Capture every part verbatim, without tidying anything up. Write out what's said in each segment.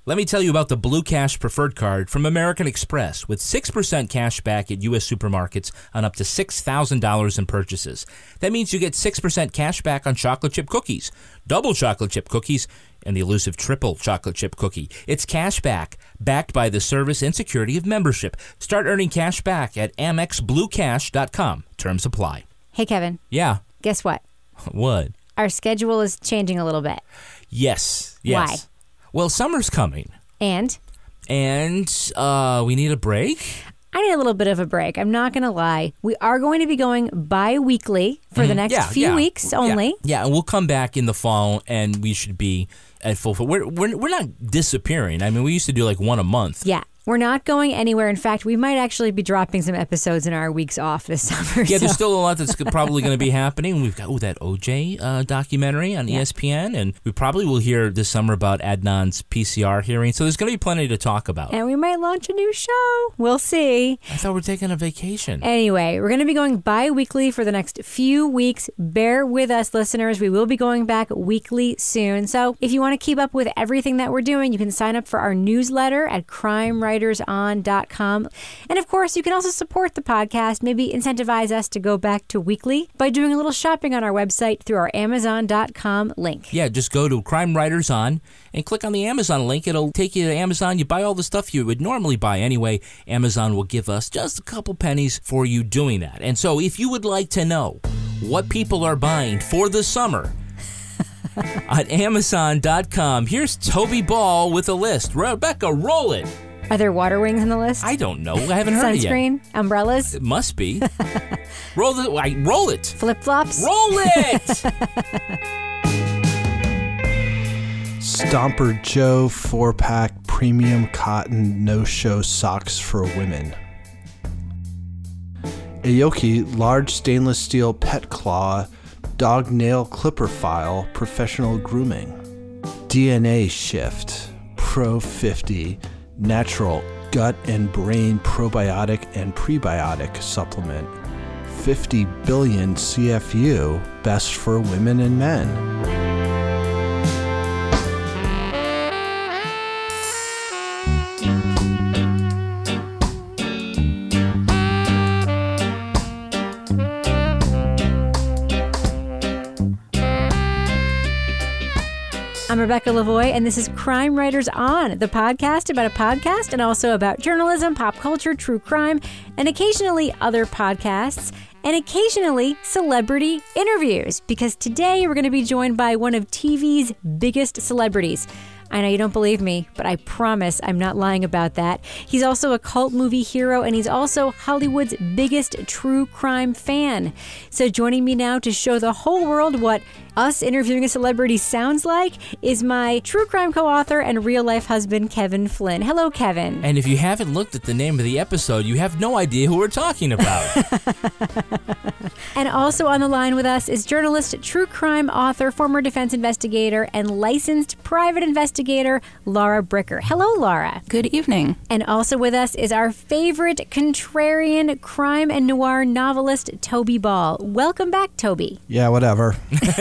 Let me tell you about the Blue Cash Preferred Card from American Express with six percent cash back at U S supermarkets on up to six thousand dollars in purchases. That means you get six percent cash back on chocolate chip cookies, double chocolate chip cookies, and the elusive triple chocolate chip cookie. It's cash back, backed by the service and security of membership. Start earning cash back at Amex Blue Cash dot com. Terms apply. Hey, Kevin. Yeah. Guess what? What? Our schedule is changing a little bit. Yes. Yes. Why? Well, summer's coming. And? And uh, we need a break. I need a little bit of a break. I'm not going to lie. We are going to be going bi-weekly for mm-hmm. the next yeah, few yeah. weeks only. Yeah. yeah, and we'll come back in the fall, and we should be at full. We're, we're, we're not disappearing. I mean, we used to do like one a month. Yeah. We're not going anywhere. In fact, we might actually be dropping some episodes in our weeks off this summer. Yeah, so. there's still a lot that's probably going to be happening. We've got oh, that O J uh, documentary on yeah. E S P N, and we probably will hear this summer about Adnan's P C R hearing. So there's going to be plenty to talk about. And we might launch a new show. We'll see. I thought we were taking a vacation. Anyway, we're going to be going bi-weekly for the next few weeks. Bear with us, listeners. We will be going back weekly soon. So if you want to keep up with everything that we're doing, you can sign up for our newsletter at crime writers on dot com. And of course, you can also support the podcast, maybe incentivize us to go back to weekly by doing a little shopping on our website through our amazon dot com link. Yeah, just go to Crime Writers On and click on the Amazon link. It'll take you to Amazon. You buy all the stuff you would normally buy anyway. Amazon will give us just a couple pennies for you doing that. And so if you would like to know what people are buying for the summer at amazon dot com, here's Toby Ball with a list. Rebecca, roll it. Are there water wings on the list? I don't know. I haven't heard it yet. Sunscreen? Umbrellas? It must be. roll the I roll it. Flip-flops? Roll it. Stomper Joe four-pack premium cotton no-show socks for women. Aoki large stainless steel pet claw dog nail clipper file professional grooming. D N A Shift Pro fifty natural gut and brain probiotic and prebiotic supplement. fifty billion C F U, best for women and men. I'm Rebecca Lavoie, and this is Crime Writers On, the podcast about a podcast and also about journalism, pop culture, true crime, and occasionally other podcasts, and occasionally celebrity interviews, because today we're going to be joined by one of T V's biggest celebrities. I know you don't believe me, but I promise I'm not lying about that. He's also a cult movie hero, and he's also Hollywood's biggest true crime fan. So joining me now to show the whole world what us interviewing a celebrity sounds like is my true crime co-author and real-life husband, Kevin Flynn. Hello, Kevin. And if you haven't looked at the name of the episode, you have no idea who we're talking about. And also on the line with us is journalist, true crime author, former defense investigator, and licensed private investigator, Laura Bricker. Hello, Laura. Good evening. And also with us is our favorite contrarian crime and noir novelist, Toby Ball. Welcome back, Toby. Yeah, whatever.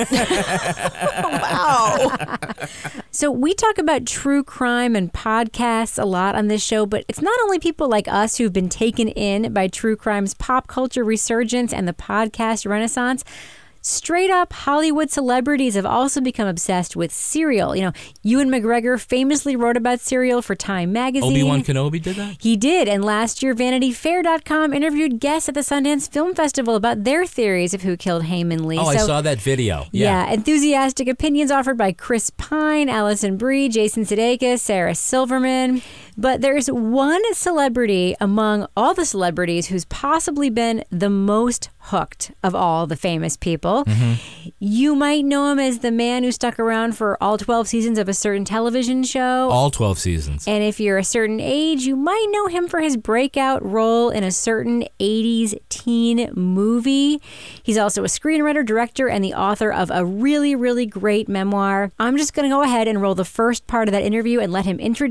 Wow. So we talk about true crime and podcasts a lot on this show, but it's not only people like us who've been taken in by true crime's pop culture resurgence and the podcast renaissance. Straight up Hollywood celebrities have also become obsessed with Serial. You know, Ewan McGregor famously wrote about Serial for Time magazine. Obi-Wan Kenobi did that? He did. And last year, Vanity Fair dot com interviewed guests at the Sundance Film Festival about their theories of who killed Heyman Lee. Oh, so, I saw that video. Yeah. yeah. Enthusiastic opinions offered by Chris Pine, Alison Brie, Jason Sudeikis, Sarah Silverman. But there's one celebrity among all the celebrities who's possibly been the most hooked of all the famous people. Mm-hmm. You might know him as the man who stuck around for all twelve seasons of a certain television show. All twelve seasons. And if you're a certain age, you might know him for his breakout role in a certain eighties teen movie. He's also a screenwriter, director, and the author of a really, really great memoir. I'm just going to go ahead and roll the first part of that interview and let him introduce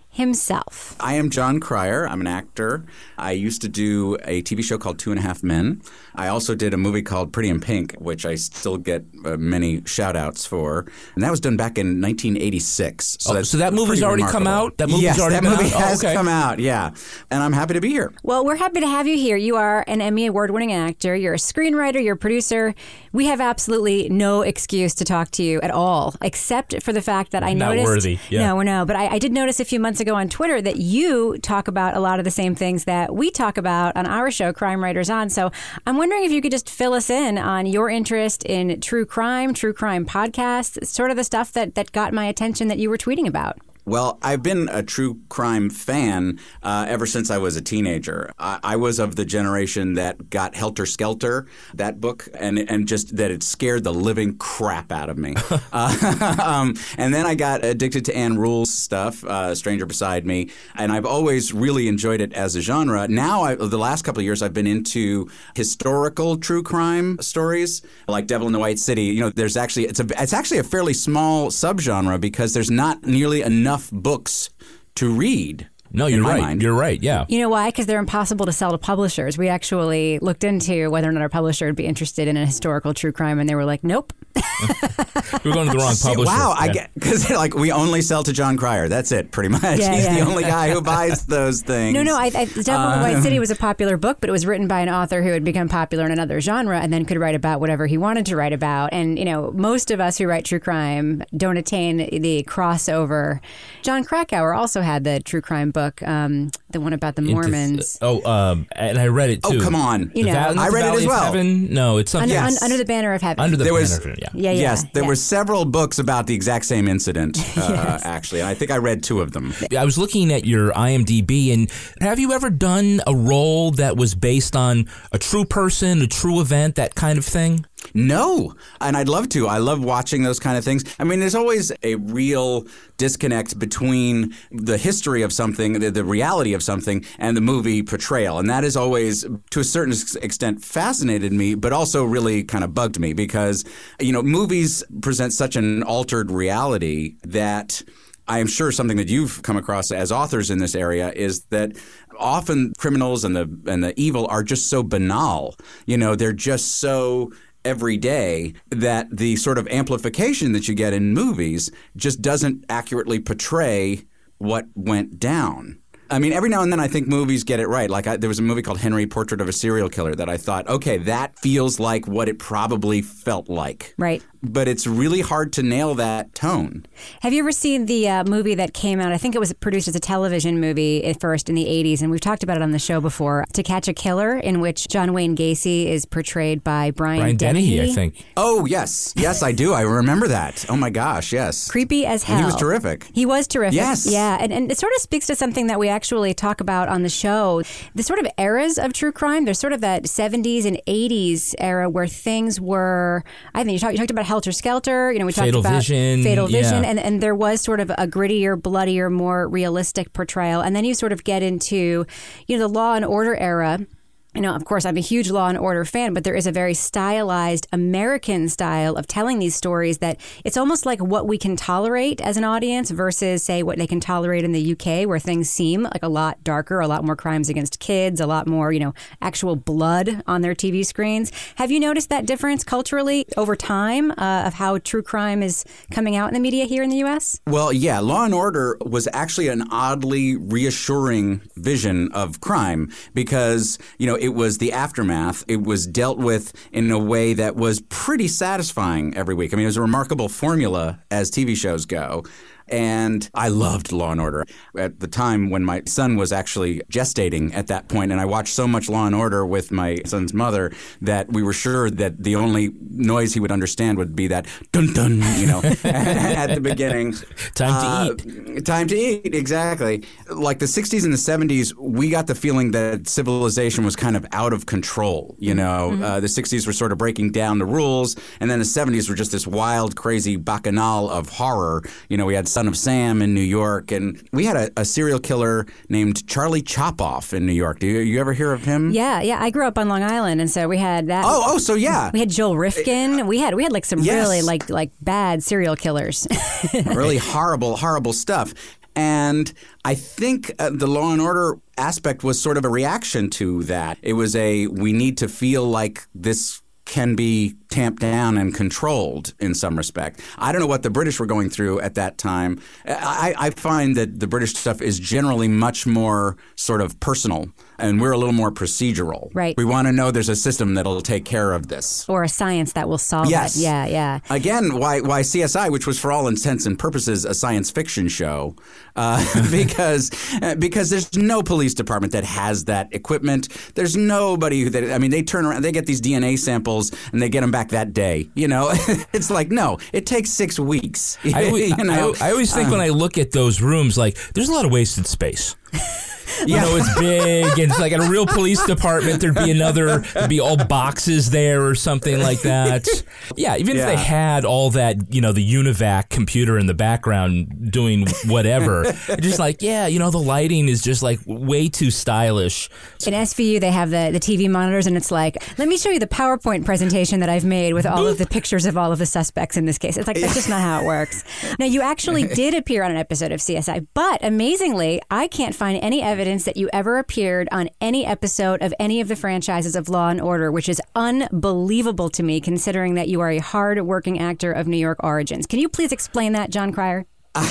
himself. I am Jon Cryer. I'm an actor. I used to do a T V show called Two and a Half Men. I also did a movie called Pretty in Pink, which I still get uh, many shout-outs for. And that was done back in nineteen eighty-six. So, oh, that's so that movie's already remarkable. come out? That movie's yes, already that been movie out? has oh, okay. come out, yeah. And I'm happy to be here. Well, we're happy to have you here. You are an Emmy Award-winning actor. You're a screenwriter. You're a producer. We have absolutely no excuse to talk to you at all, except for the fact that I Not noticed... worthy. Yeah. No, no. But I, I did notice a few months ago on Twitter that you talk about a lot of the same things that we talk about on our show, Crime Writers On. So I'm wondering if you could just fill us in on your interest in true crime, true crime podcasts, sort of the stuff that, that got my attention that you were tweeting about. Well, I've been a true crime fan uh, ever since I was a teenager. I, I was of the generation that got Helter Skelter, that book, and and just that it scared the living crap out of me. uh, um, and then I got addicted to Ann Rule's stuff, uh, Stranger Beside Me, and I've always really enjoyed it as a genre. Now, I, the last couple of years, I've been into historical true crime stories, like Devil in the White City. You know, there's actually it's a it's actually a fairly small subgenre because there's not nearly enough books to read. No, you're right. Mind. You're right. Yeah. You know why? Because they're impossible to sell to publishers. We actually looked into whether or not our publisher would be interested in a historical true crime, and they were like, nope. We're going to the wrong publisher. Wow, yeah. I get because like we only sell to Jon Cryer. That's it, pretty much. Yeah, He's yeah. the only guy who buys those things. No, no. I, I, Devil in the White City was a popular book, but it was written by an author who had become popular in another genre and then could write about whatever he wanted to write about. And, you know, most of us who write true crime don't attain the crossover. Jon Krakauer also had the true crime book, um, the one about the Mormons. Into, oh, um, and I read it too. Oh, come on. You know. Val- I read it Valley as of well. Heaven? No, it's something. Under, Yes. un, under the Banner of Heaven. Under the There banner was- of Heaven, yeah. yeah, yeah. Yes, there yeah. were several books about the exact same incident, uh, Yes. actually. And I think I read two of them. I was looking at your I M D B, and have you ever done a role that was based on a true person, a true event, that kind of thing? No, and I'd love to. I love watching those kind of things. I mean, there's always a real disconnect between the history of something, the, the reality of something, and the movie portrayal. And that has always, to a certain extent, fascinated me, but also really kind of bugged me because, you know, movies present such an altered reality that I am sure something that you've come across as authors in this area is that often criminals and the and the evil are just so banal. You know, they're just so every day that the sort of amplification that you get in movies just doesn't accurately portray what went down. I mean, every now and then I think movies get it right. Like I, there was a movie called Henry, Portrait of a Serial Killer that I thought, okay, that feels like what it probably felt like. Right. But it's really hard to nail that tone. Have you ever seen the uh, movie that came out? I think it was produced as a television movie at first in the eighties, and we've talked about it on the show before, To Catch a Killer, in which John Wayne Gacy is portrayed by Brian, Brian Dennehy, Dennehy, I think. Oh, yes. Yes, I do. I remember that. Oh, my gosh, yes. Creepy as hell. And he was terrific. He was terrific. Yes. Yeah, and, and it sort of speaks to something that we actually talk about on the show. The sort of eras of true crime, there's sort of that seventies and eighties era where things were, I think you talked, you talked about Helter Skelter, you know, we talked Fatal about Vision, Fatal Vision, yeah. and, and there was sort of a grittier, bloodier, more realistic portrayal. And then you sort of get into, you know, the Law and Order era. You know, of course, I'm a huge Law and Order fan, but there is a very stylized American style of telling these stories that it's almost like what we can tolerate as an audience versus, say, what they can tolerate in the U K, where things seem like a lot darker, a lot more crimes against kids, a lot more, you know, actual blood on their T V screens. Have you noticed that difference culturally over time uh, of how true crime is coming out in the media here in the U S? Well, yeah, Law and Order was actually an oddly reassuring vision of crime because, you know, it was the aftermath. It was dealt with in a way that was pretty satisfying every week. I mean, it was a remarkable formula as T V shows go. And I loved Law and Order at the time when my son was actually gestating at that point, and I watched so much Law and Order with my son's mother that we were sure that the only noise he would understand would be that dun dun, you know, at the beginning. Time to uh, eat. Time to eat, exactly. Like the sixties and the seventies, we got the feeling that civilization was kind of out of control. You know, mm-hmm. uh, the sixties were sort of breaking down the rules, and then the seventies were just this wild, crazy bacchanal of horror. You know, we had Son of Sam in New York, and we had a, a serial killer named Charlie Chopoff in New York. Do you, you ever hear of him? Yeah, yeah. I grew up on Long Island, and so we had that. Oh, oh, so yeah. We had Joel Rifkin. We had we had like some Yes. really like like bad serial killers. Really horrible, horrible stuff. And I think uh, the Law and Order aspect was sort of a reaction to that. It was a, we need to feel like this can be tamped down and controlled in some respect. I don't know what the British were going through at that time. I, I find that the British stuff is generally much more sort of personal, and we're a little more procedural. Right. We want to know there's a system that'll take care of this. Or a science that will solve yes. it. Yeah, yeah. Again, why why C S I, which was for all intents and purposes a science fiction show, uh, because uh, because there's no police department that has that equipment. There's nobody that, I mean, they turn around, they get these D N A samples and they get them back that day. You know, it's like, no, it takes six weeks. I, always, you know? I, I always think uh, when I look at those rooms, like, there's a lot of wasted space. You yeah. know, it's big, and it's like at a real police department, there'd be another, there'd be all boxes there or something like that. Yeah, even yeah. if they had all that, you know, the UNIVAC computer in the background doing whatever, it's just like, yeah, you know, the lighting is just like way too stylish. In S V U, they have the, the T V monitors, and it's like, let me show you the PowerPoint presentation that I've made with all of the pictures of all of the suspects in this case. It's like, that's just not how it works. Now, you actually did appear on an episode of C S I, but amazingly, I can't find any evidence that you ever appeared on any episode of any of the franchises of Law and Order, which is unbelievable to me, considering that you are a hard-working actor of New York origins. Can you please explain that, Jon Cryer?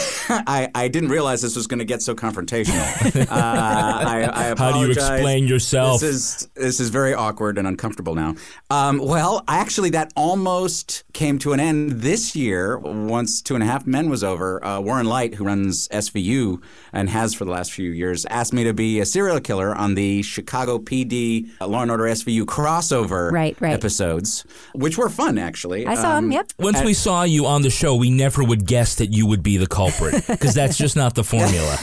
I, I didn't realize this was going to get so confrontational. uh, I, I apologize. How do you explain yourself? This is this is very awkward and uncomfortable now. Um, well, actually, that almost came to an end this year. Once Two and a Half Men was over, uh, Warren Light, who runs S V U and has for the last few years, asked me to be a serial killer on the Chicago P D uh, Law and Order S V U crossover right, right. episodes, which were fun, actually. I saw um, them, yep. Once we saw you on the show, we never would guess that you would be the culprit, because that's just not the formula.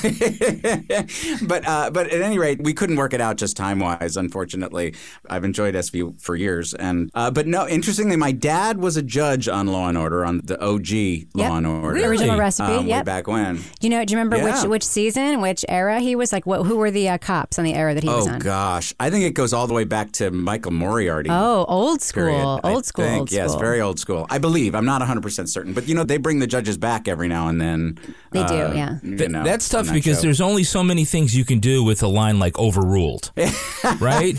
but uh, but at any rate, we couldn't work it out just time wise. Unfortunately, I've enjoyed S V U for years, and uh, but no, interestingly, my dad was a judge on Law and Order, on the O G yep. Law and Order, really? Original Recipe. Um, yep. Way back when. Do you know? Do you remember yeah. which which season, which era he was? Like, what? Who were the uh, cops on the era that he oh, was on? Oh gosh, I think it goes all the way back to Michael Moriarty. Oh, old school, period, old school, think. old Yes, school. very old school. I believe. I'm not one hundred percent certain, but you know, they bring the judges back every now and then. They uh, do, yeah. You know, That's tough that because show. there's only so many things you can do with a line like overruled, right?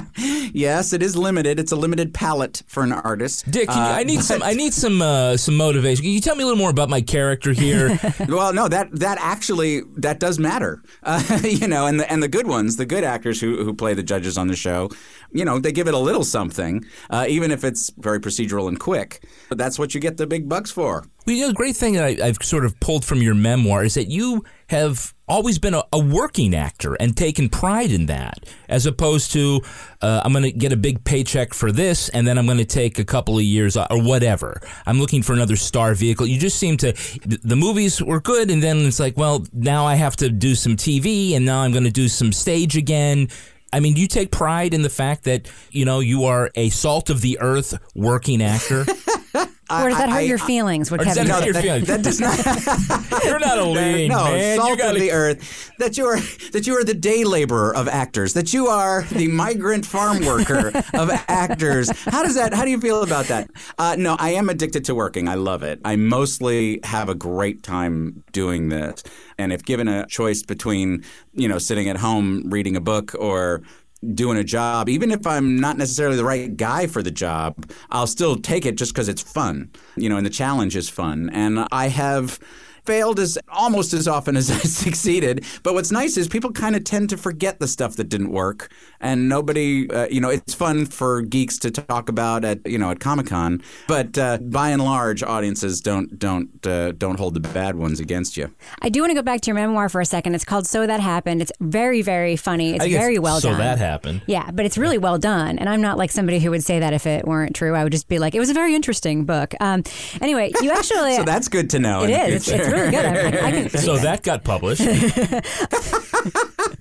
Yes, it is limited. It's a limited palette for an artist. Dick, can you, uh, I need but, some. I need some uh, some motivation. Can you tell me a little more about my character here? Well, no, that that actually that does matter. Uh, you know, and the and the good ones, the good actors who who play the judges on the show, you know, they give it a little something, uh, even if it's very procedural and quick. But that's what you get the big bucks for. Well, you know, the great thing that I, I've sort of pulled from your memoir is that you have always been a, a working actor and taken pride in that, as opposed to uh, I'm going to get a big paycheck for this and then I'm going to take a couple of years or whatever. I'm looking for another star vehicle. You just seem to – the movies were good, and then it's like, well, now I have to do some T V, and now I'm going to do some stage again. I mean, do you take pride in the fact that, you know, you are a salt-of-the-earth working actor? Or does that hurt I, your I, feelings? What or does Kevin that hurt said? your feelings? That does not. You're not a lean, no, man. salt you gotta... of the earth. That you are that you are the day laborer of actors. That you are the migrant farm worker of actors. How does that? How do you feel about that? Uh, no, I am addicted to working. I love it. I mostly have a great time doing this. And if given a choice between, you know, sitting at home reading a book or doing a job, even if I'm not necessarily the right guy for the job, I'll still take it just because it's fun, you know, and the challenge is fun. And I have failed as almost as often as I succeeded. But what's nice is people kind of tend to forget the stuff that didn't work, and nobody, uh, you know, it's fun for geeks to talk about at, you know, at Comic-Con. But uh, by and large, audiences don't don't uh, don't hold the bad ones against you. I do want to go back to your memoir for a second. It's called So That Happened. It's very, very funny. It's very well so done. So That Happened. Yeah, but it's really well done. And I'm not like somebody who would say that if it weren't true. I would just be like, it was a very interesting book. Um, anyway, you actually... So that's good to know. It is. It's, it's really good. I, I can so that got published.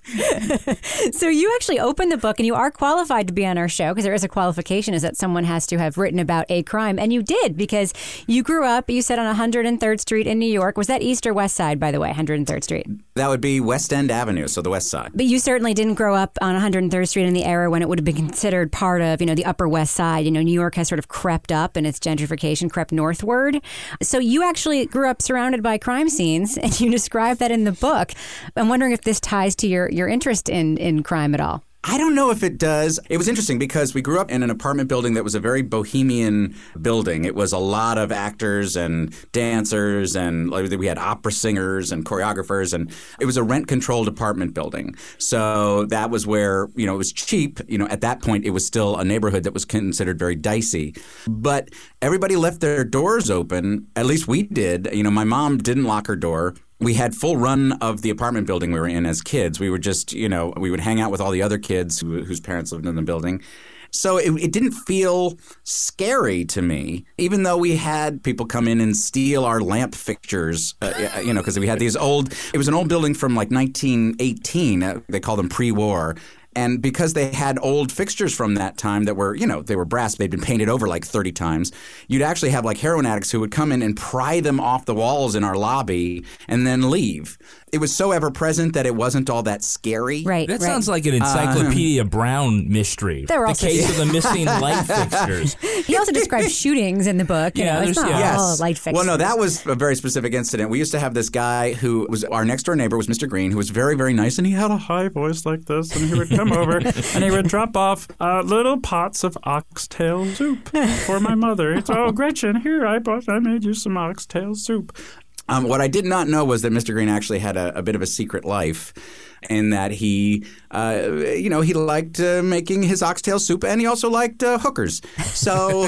So you actually opened the book, and you are qualified to be on our show, because there is a qualification, is that someone has to have written about a crime. And you did, because you grew up, you said, on one hundred third Street in New York. Was that East or West Side, by the way, one hundred third Street? That would be West End Avenue, so the West Side. But you certainly didn't grow up on one hundred third Street in the era when it would have been considered part of, you know, the Upper West Side. You know, New York has sort of crept up, and its gentrification crept northward. So you actually grew up surrounded by crime scenes, and you describe that in the book. I'm wondering if this ties to your, your interest in, in crime at all. I don't know if it does. It was interesting because we grew up in an apartment building that was a very bohemian building. It was a lot of actors and dancers, and we had opera singers and choreographers, and it was a rent-controlled apartment building. So that was where, you know, it was cheap. You know, at that point, it was still a neighborhood that was considered very dicey. But everybody left their doors open. At least we did. You know, my mom didn't lock her door. We had full run of the apartment building we were in as kids. We were just, you know, we would hang out with all the other kids who, whose parents lived in the building. So it, it didn't feel scary to me, even though we had people come in and steal our lamp fixtures, uh, you know, because we had these old, it was an old building from like nineteen eighteen. Uh, they called them pre-war. And because they had old fixtures from that time that were, you know, they were brass, they'd been painted over like thirty times, you'd actually have like heroin addicts who would come in and pry them off the walls in our lobby and then leave. It was so ever-present that it wasn't all that scary. Right, That right. sounds like an Encyclopedia Um, Brown mystery. There were the also- case of the missing light fixtures. He also describes shootings in the book. You Yeah, know, it's there's- not yeah. all Yes. light fixtures. Well, no, that was a very specific incident. We used to have this guy who was our next door neighbor was Mister Green, who was very, very nice, and he had a high voice like this, and he would come over and he would drop off uh, little pots of oxtail soup for my mother. He'd say, "Oh, Gretchen, here I bought, I made you some oxtail soup." Um, what I did not know was that Mister Green actually had a, a bit of a secret life, in that he, uh, you know, he liked uh, making his oxtail soup, and he also liked uh, hookers. So,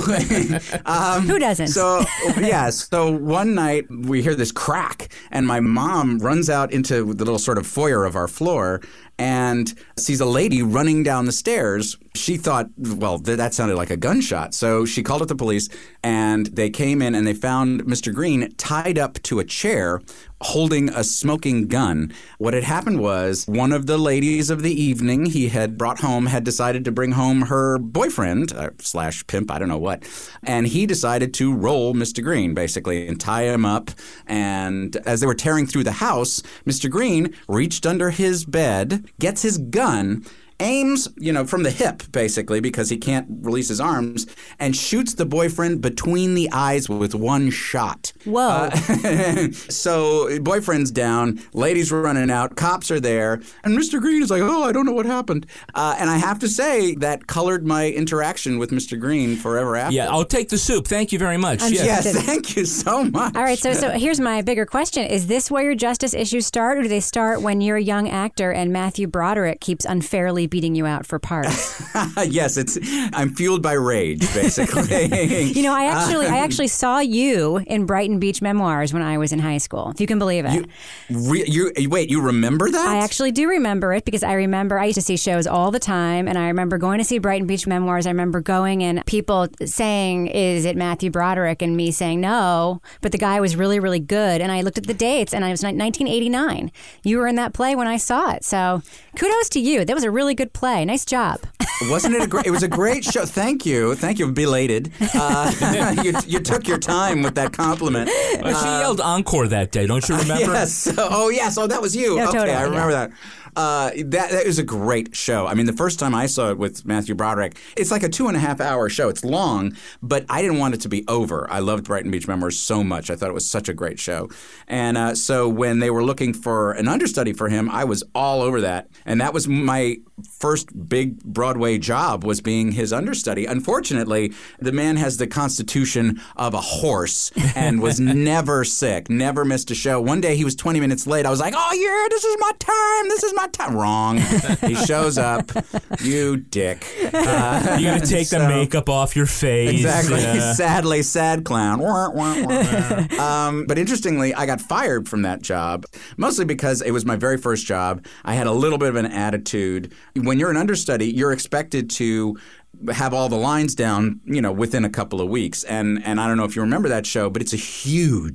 um, Who doesn't? So, yeah. So one night we hear this crack, and my mom runs out into the little sort of foyer of our floor and sees a lady running down the stairs. She thought, well, th- that sounded like a gunshot. So she called up the police, and they came in and they found Mister Green tied up to a chair holding a smoking gun. What had happened was one of the ladies of the evening he had brought home had decided to bring home her boyfriend, uh, slash pimp, I don't know what, and he decided to roll Mister Green, basically, and tie him up. And as they were tearing through the house, Mister Green reached under his bed, gets his gun, aims, you know, from the hip, basically, because he can't release his arms, and shoots the boyfriend between the eyes with one shot. Whoa. Uh, so boyfriend's down, ladies were running out, cops are there, and Mister Green is like, oh, I don't know what happened. Uh, and I have to say that colored my interaction with Mister Green forever after. Yeah, I'll take the soup. Thank you very much. I'm Yeah. Yes, thank you so much. All right, so so here's my bigger question. Is this where your justice issues start, or do they start when you're a young actor and Matthew Broderick keeps unfairly beating you out for parts? Yes, it's. I'm fueled by rage, basically. You know, I actually I actually saw you in Brighton Beach Memoirs when I was in high school, if you can believe it. You, re, you wait, you remember that? I actually do remember it because I remember I used to see shows all the time, and I remember going to see Brighton Beach Memoirs. I remember going and people saying, is it Matthew Broderick? And me saying no, but the guy was really, really good. And I looked at the dates, and I was nineteen eighty-nine. You were in that play when I saw it. So kudos to you. That was a really good play. Nice job. Wasn't it a great? It was a great show. Thank you, thank you. Belated. Uh, you, you took your time with that compliment. Well, she yelled encore that day, don't you remember? Yes. Oh, yes. Oh, that was you. Yeah, okay, totally, I remember yeah. that. Uh, that that was a great show. I mean, the first time I saw it with Matthew Broderick, it's like a two and a half hour show. It's long, but I didn't want it to be over. I loved Brighton Beach Memoirs so much. I thought it was such a great show. And uh, so when they were looking for an understudy for him, I was all over that. And that was my first big Broadway job, was being his understudy. Unfortunately, the man has the constitution of a horse and was never sick, never missed a show. One day he was twenty minutes late. I was like, oh, yeah, this is my time. This is my time. Wrong. He shows up. You dick. Uh, You're going to take so- the makeup off your face. Exactly. Yeah. Sadly, sad clown. Wah, wah, wah. um, but interestingly, I got fired from that job, mostly because it was my very first job. I had a little bit of an attitude. When you're an understudy, you're expected to have all the lines down, you know, within a couple of weeks. And and I don't know if you remember that show, but it's a huge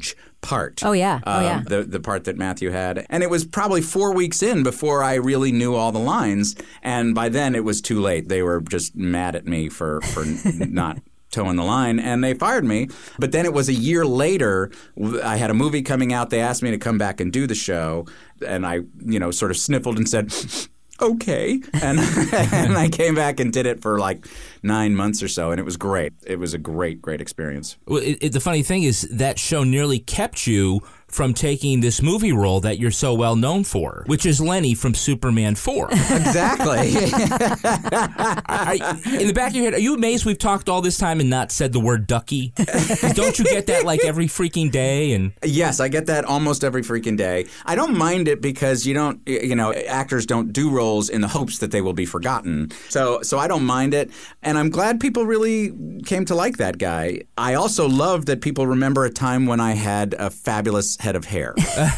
part. Oh, yeah. Oh, um, yeah. The, the part that Matthew had. And it was probably four weeks in before I really knew all the lines. And by then it was too late. They were just mad at me for, for not toeing the line, and they fired me. But then it was a year later. I had a movie coming out. They asked me to come back and do the show. And I, you know, sort of sniffled and said, okay. And, and I came back and did it for like nine months or so, and it was great. It was a great, great experience. Well, it, it, the funny thing is that show nearly kept you from taking this movie role that you're so well known for, which is Lenny from Superman four. Exactly. I, in the back of your head, are you amazed we've talked all this time and not said the word ducky? Don't you get that like every freaking day? And Yes, I get that almost every freaking day. I don't mind it because you don't, you know, actors don't do roles in the hopes that they will be forgotten. So, so I don't mind it, and I'm glad people really came to like that guy. I also love that people remember a time when I had a fabulous head of hair.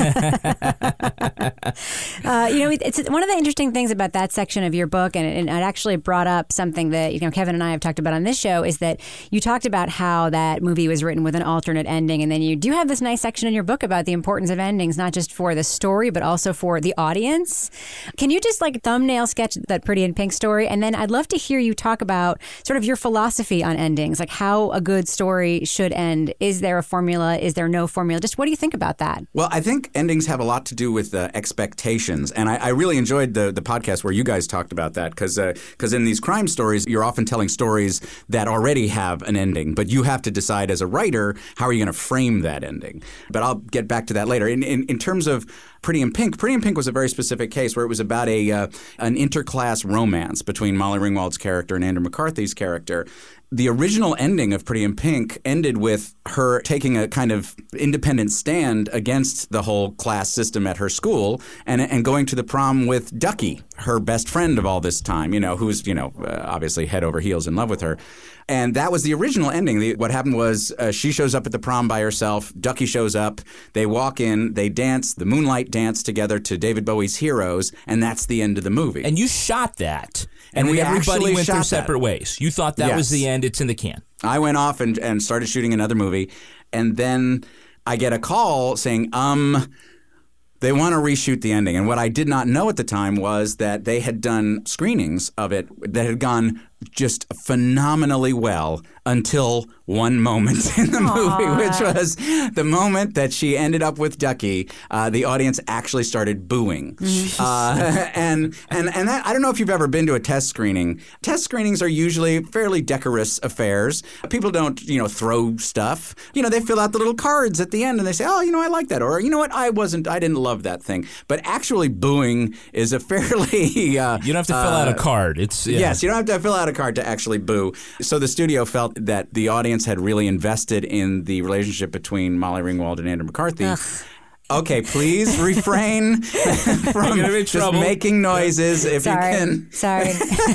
uh, you know, it's one of the interesting things about that section of your book, and it, and it actually brought up something that, you know, Kevin and I have talked about on this show, is that you talked about how that movie was written with an alternate ending, and then you do have this nice section in your book about the importance of endings, not just for the story, but also for the audience. Can you just like thumbnail sketch that Pretty in Pink story? And then I'd love to hear you talk about sort of your philosophy on endings, like how a good story should end. Is there a formula? Is there no formula? Just what do you think about that? Well, I think endings have a lot to do with uh, expectations, and I, I really enjoyed the the podcast where you guys talked about that, because because uh, in these crime stories, you're often telling stories that already have an ending, but you have to decide as a writer how are you going to frame that ending. But I'll get back to that later. In in, in terms of Pretty in Pink, Pretty in Pink was a very specific case where it was about a uh, an interclass romance between Molly Ringwald's character and Andrew McCarthy's character. The original ending of Pretty in Pink ended with her taking a kind of independent stand against the whole class system at her school and and going to the prom with Ducky, her best friend of all this time, you know, who's, you know, uh, obviously head over heels in love with her. And that was the original ending. The, what happened was uh, she shows up at the prom by herself. Ducky shows up. They walk in. They dance, the moonlight dance together to David Bowie's Heroes, and that's the end of the movie. And you shot that. And And, we everybody actually went their shot separate that. ways. You thought that Yes. was the end. It's in the can. I went off and, and started shooting another movie, and then I get a call saying, um, they want to reshoot the ending. And what I did not know at the time was that they had done screenings of it that had gone just phenomenally well until one moment in the Aww. movie, which was the moment that she ended up with Ducky. Uh, the audience actually started booing, uh, and and and that, I don't know if you've ever been to a test screening. Test screenings are usually fairly decorous affairs. People don't, you know, throw stuff. You know, they fill out the little cards at the end and they say, "Oh, you know, I like that," or "You know what, I wasn't, I didn't love that thing." But actually, booing is a fairly uh, You don't have to fill out a card. It's yeah. Yes, you don't have to fill out a card to actually boo. So the studio felt that the audience had really invested in the relationship between Molly Ringwald and Andrew McCarthy. Ugh. Okay, please refrain from gonna be in just trouble. making noises if Sorry. you can. Sorry.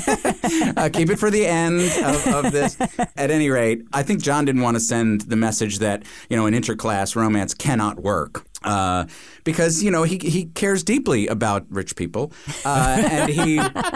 Uh, keep it for the end of, of this. At any rate, I think John didn't want to send the message that, you know, an interclass romance cannot work. Uh, because, you know, he he cares deeply about rich people. Uh, and he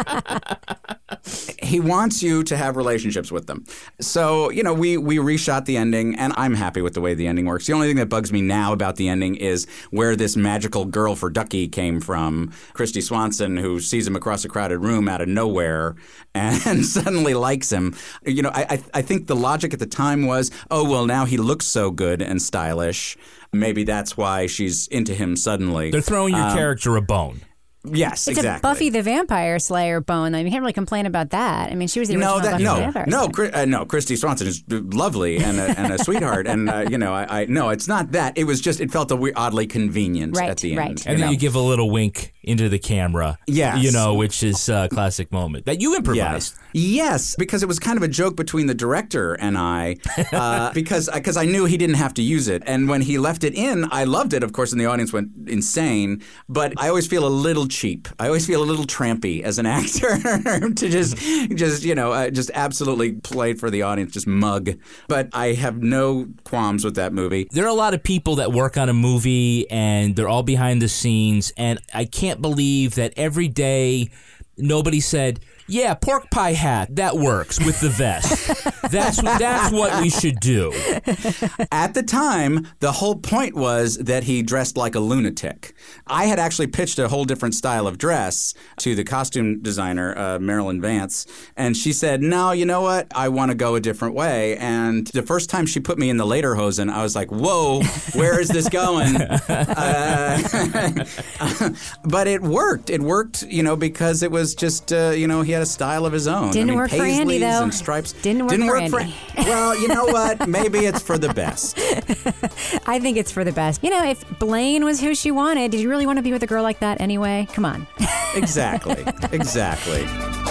he wants you to have relationships with them. So, you know, we, we reshot the ending, and I'm happy with the way the ending works. The only thing that bugs me now about the ending is where this magical girl for Ducky came from, Christy Swanson, who sees him across a crowded room out of nowhere and suddenly likes him. You know, I, I I think the logic at the time was, oh, well, now he looks so good and stylish. Maybe that's why she's into him suddenly. They're throwing your Um, character a bone. Yes, It's exactly. a Buffy the Vampire Slayer bone. I mean, you can't really complain about that. I mean, she was the original No, that Buffy the no, Vampire no, Slayer. Chri- uh, no. Christy Swanson is lovely and a, and a sweetheart, and uh, you know, I, I no, it's not that. It was just it felt a we- oddly convenient Right, at the right. end. And you then know? you give a little wink into the camera. Yes. You know, which is a classic moment that you improvised. Yes. Yes, because it was kind of a joke between the director and I, uh, because because I knew he didn't have to use it, and when he left it in, I loved it, of course, and the audience went insane. But I always feel a little cheap. I always feel a little trampy as an actor to just just you know uh, just absolutely play for the audience, just mug. But I have no qualms with that movie. There are a lot of people that work on a movie and they're all behind the scenes, and I can't believe that every day nobody said, Yeah, pork pie hat. That works with the vest. That's that's what we should do. At the time, the whole point was that he dressed like a lunatic. I had actually pitched a whole different style of dress to the costume designer, uh, Marilyn Vance, and she said, no, you know what? I want to go a different way. And the first time she put me in the lederhosen, I was like, whoa, where is this going? uh, but it worked. It worked, you know, because it was just, uh, you know, he had a style of his own. Didn't I mean, work for Andy, though. And stripes. Didn't work Didn't for work Andy. For, well, you know what? Maybe it's for the best. I think it's for the best. You know, if Blaine was who she wanted, did you really want to be with a girl like that anyway? Come on. Exactly. Exactly.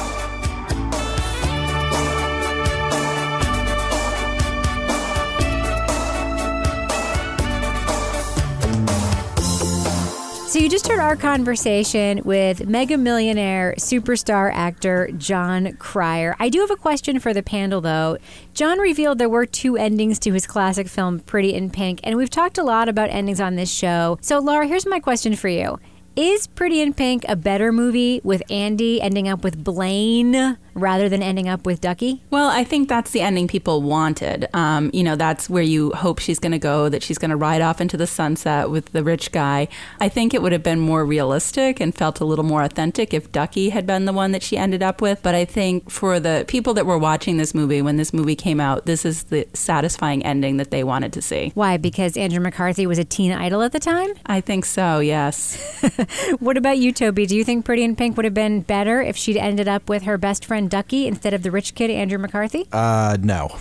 So you just heard our conversation with mega millionaire superstar actor Jon Cryer. I do have a question for the panel, though. Jon revealed there were two endings to his classic film Pretty in Pink, and we've talked a lot about endings on this show. So, Laura, here's my question for you. Is Pretty in Pink a better movie with Andy ending up with Blaine rather than ending up with Ducky? Well, I think that's the ending people wanted. Um, you know, that's where you hope she's going to go, that she's going to ride off into the sunset with the rich guy. I think it would have been more realistic and felt a little more authentic if Ducky had been the one that she ended up with. But I think for the people that were watching this movie, when this movie came out, this is the satisfying ending that they wanted to see. Why? Because Andrew McCarthy was a teen idol at the time? I think so, yes. What about you, Toby? Do you think Pretty in Pink would have been better if she'd ended up with her best friend Ducky instead of the rich kid Andrew McCarthy? Uh, no.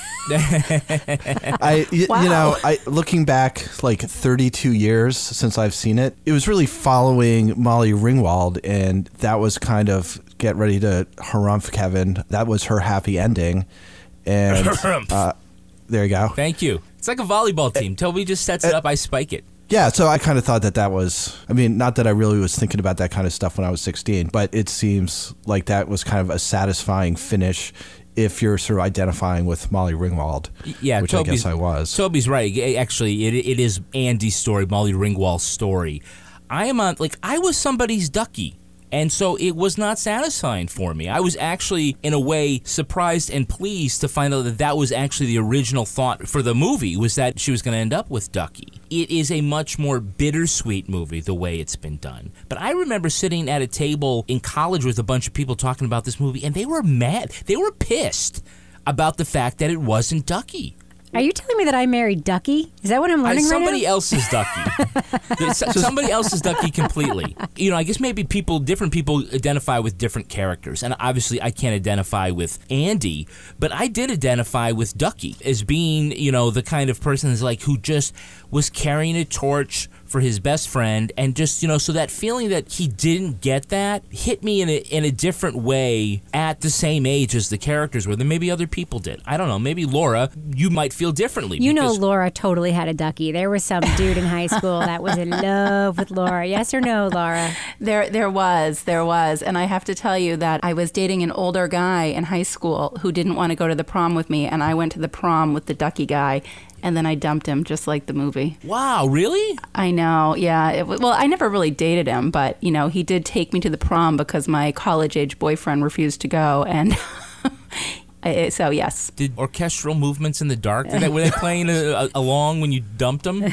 I, y- Wow. you know, I looking back like thirty-two years since I've seen it, it was really following Molly Ringwald, and that was kind of get ready to harumph Kevin. That was her happy ending, and uh, there you go. Thank you. It's like a volleyball team. Toby just sets it up, I spike it. Yeah, so I kind of thought that that was, I mean, not that I really was thinking about that kind of stuff when I was sixteen, but it seems like that was kind of a satisfying finish if you're sort of identifying with Molly Ringwald, Yeah, which Toby's, I guess I was. Toby's right. Actually, it it is Andy's story, Molly Ringwald's story. I am on, like, I was somebody's Ducky. And so it was not satisfying for me. I was actually, in a way, surprised and pleased to find out that that was actually the original thought for the movie, was that she was going to end up with Ducky. It is a much more bittersweet movie, the way it's been done. But I remember sitting at a table in college with a bunch of people talking about this movie, and they were mad. They were pissed about the fact that it wasn't Ducky. Are you telling me that I married Ducky? Is that what I'm learning Uh, somebody right now? else's Ducky. S- somebody else's Ducky completely. You know, I guess maybe people, different people identify with different characters. And obviously I can't identify with Andy, but I did identify with Ducky as being, you know, the kind of person that's like who just was carrying a torch for his best friend, and just, you know, so that feeling that he didn't get that hit me in a in a different way at the same age as the characters were than maybe other people did. I don't know. Maybe Laura, you might feel differently. You know, because- Laura totally had a Ducky. There was some dude in high school that was in love with Laura. Yes or no, Laura? There, there was, there was. And I have to tell you that I was dating an older guy in high school who didn't want to go to the prom with me, and I went to the prom with the Ducky guy, and then I dumped him just like the movie. Wow, really? I know, yeah. It, w- well, I never really dated him, but, you know, he did take me to the prom because my college-age boyfriend refused to go, and I- so, yes. Did orchestral movements in the dark, did they, were they playing uh, along when you dumped them?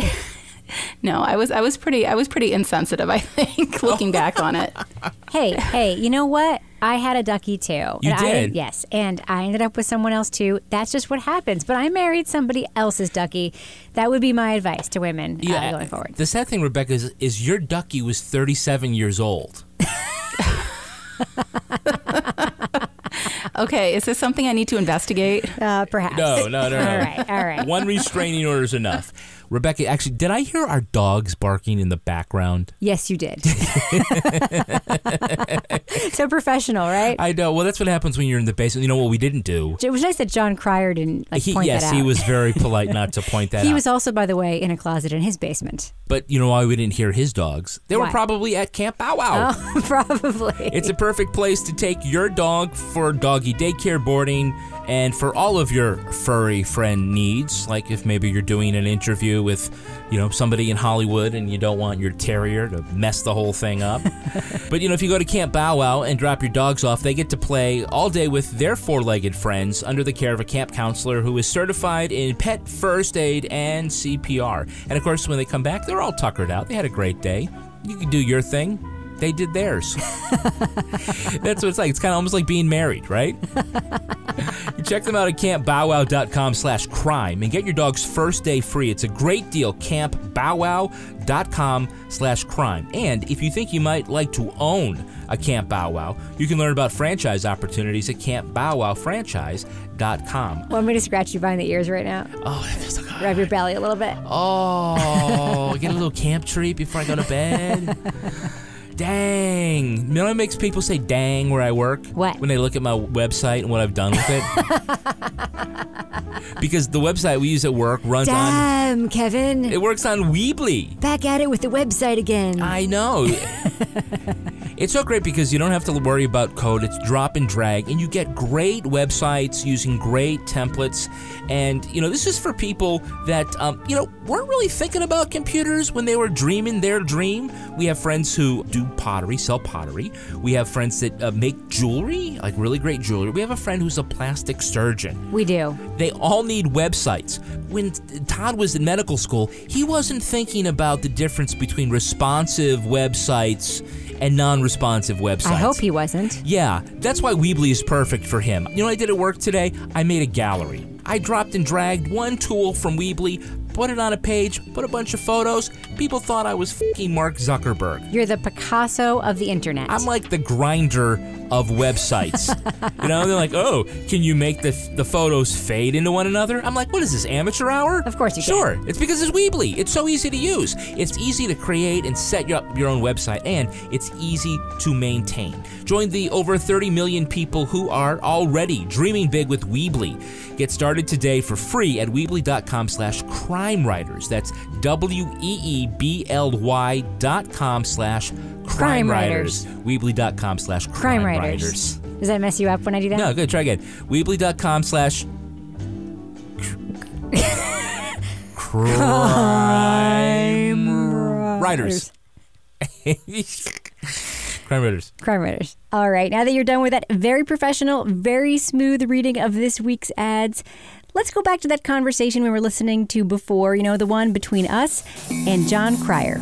No, I was I was pretty I was pretty insensitive, I think, looking back on it. Hey, hey, you know what? I had a Ducky too. You and I, did? yes, and I ended up with someone else too. That's just what happens. But I married somebody else's Ducky. That would be my advice to women uh, going forward. The sad thing, Rebecca, is, is your Ducky was thirty-seven years old. Okay, is this something I need to investigate? Uh, perhaps. No, no, no, no. All right, all right. One restraining order is enough. Rebecca, actually, did I hear our dogs barking in the background? Yes, you did. So professional, right? I know. Well, that's what happens when you're in the basement. You know what we didn't do? It was nice that Jon Cryer didn't like He, point yes, that out. he was very polite not to point that He out. was also, by the way, in a closet in his basement. But you know why we didn't hear his dogs? They Why? were probably at Camp Bow Wow. Oh, probably. It's a perfect place to take your dog for doggy daycare boarding And for all of your furry friend needs, like if maybe you're doing an interview with, you know, somebody in Hollywood and you don't want your terrier to mess the whole thing up. But, you know, if you go to Camp Bow Wow and drop your dogs off, they get to play all day with their four-legged friends under the care of a camp counselor who is certified in pet first aid and C P R. And, of course, when they come back, they're all tuckered out. They had a great day. You can do your thing. They did theirs. That's what it's like. It's kind of almost like being married, right? You check them out at camp bow wow dot com slash crime and get your dog's first day free. It's a great deal. camp bow wow dot com slash crime. And if you think you might like to own a Camp Bow Wow, you can learn about franchise opportunities at camp bow wow franchise dot com. Want me to scratch you behind the ears right now? Oh, that feels so good. Rub your belly a little bit. Oh, get a little camp treat before I go to bed. Dang. You know what makes people say dang where I work? What? When they look at my website and what I've done with it. Because the website we use at work runs on... Damn, Kevin. It works on Weebly. Back at it with the website again. I know. It's so great because you don't have to worry about code. It's drop and drag, and you get great websites using great templates. And, you know, this is for people that, um, you know, weren't really thinking about computers when they were dreaming their dream. We have friends who do pottery, sell pottery. We have friends that uh, make jewelry, like really great jewelry. We have a friend who's a plastic surgeon. We do. They all need websites. When Todd was in medical school, he wasn't thinking about the difference between responsive websites and non-responsive websites. I hope he wasn't. Yeah, that's why Weebly is perfect for him. You know what I did at work today? I made a gallery. I dropped and dragged one tool from Weebly, put it on a page, put a bunch of photos. People thought I was fucking Mark Zuckerberg. You're the Picasso of the internet. I'm like the Grindr of websites. You know, they're like, oh, can you make the the photos fade into one another? I'm like, what is this, amateur hour? Of course you can. Sure. It's because it's Weebly. It's so easy to use. It's easy to create and set up your own website, and it's easy to maintain. Join the over thirty million people who are already dreaming big with Weebly. Get started today for free at weebly.com slash crime writers. That's W-E-E-B-L-Y dot com slash crime writers. Weebly.com slash Crime Writers. Does that mess you up when I do that? No, good. Try again. Weebly.com slash crime writers. Crime Writers. Crime Writers. All right. Now that you're done with that very professional, very smooth reading of this week's ads, let's go back to that conversation we were listening to before, you know, the one between us and Jon Cryer.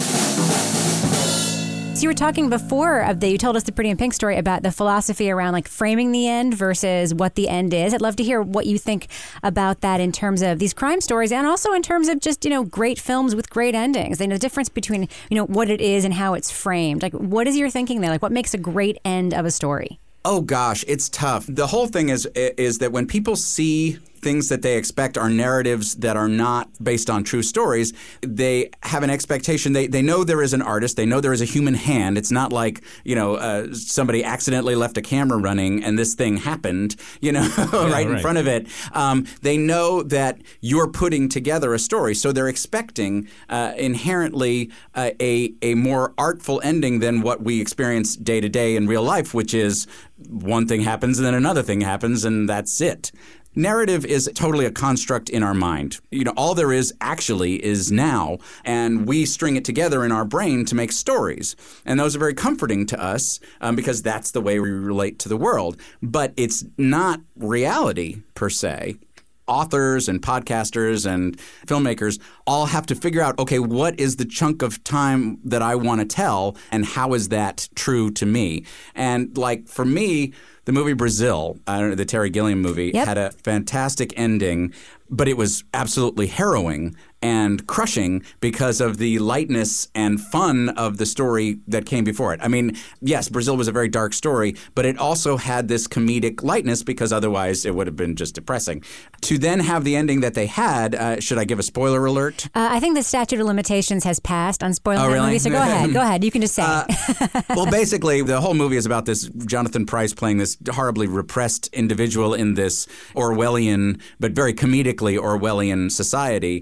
So you were talking before of the, you told us the Pretty in Pink story about the philosophy around like framing the end versus what the end is. I'd love to hear what you think about that in terms of these crime stories and also in terms of just, you know, great films with great endings. And the difference between, you know, what it is and how it's framed. Like, what is your thinking there? Like, what makes a great end of a story? Oh, gosh, it's tough. The whole thing is is that when people see things that they expect are narratives that are not based on true stories, they have an expectation. They they know there is an artist. They know there is a human hand. It's not like, you know, uh, somebody accidentally left a camera running and this thing happened, you know, yeah, right, right in front of it. Um, they know that you're putting together a story. So they're expecting uh, inherently uh, a, a more artful ending than what we experience day to day in real life, which is one thing happens and then another thing happens and that's it. Narrative is totally a construct in our mind. You know, all there is actually is now, and we string it together in our brain to make stories. And those are very comforting to us um, because that's the way we relate to the world. But it's not reality per se. Authors and podcasters and filmmakers all have to figure out, okay, what is the chunk of time that I want to tell, and how is that true to me? And like for me, the movie Brazil, uh, the Terry Gilliam movie, yep. had a fantastic ending, but it was absolutely harrowing and crushing because of the lightness and fun of the story that came before it. I mean, yes, Brazil was a very dark story, but it also had this comedic lightness because otherwise it would have been just depressing. To then have the ending that they had, uh, should I give a spoiler alert? Uh, I think the statute of limitations has passed on spoiling oh, that really? movie, so go ahead. Go ahead. You can just say. Uh, well, basically, the whole movie is about this Jonathan Pryce playing this horribly repressed individual in this Orwellian, but very comedically Orwellian society. In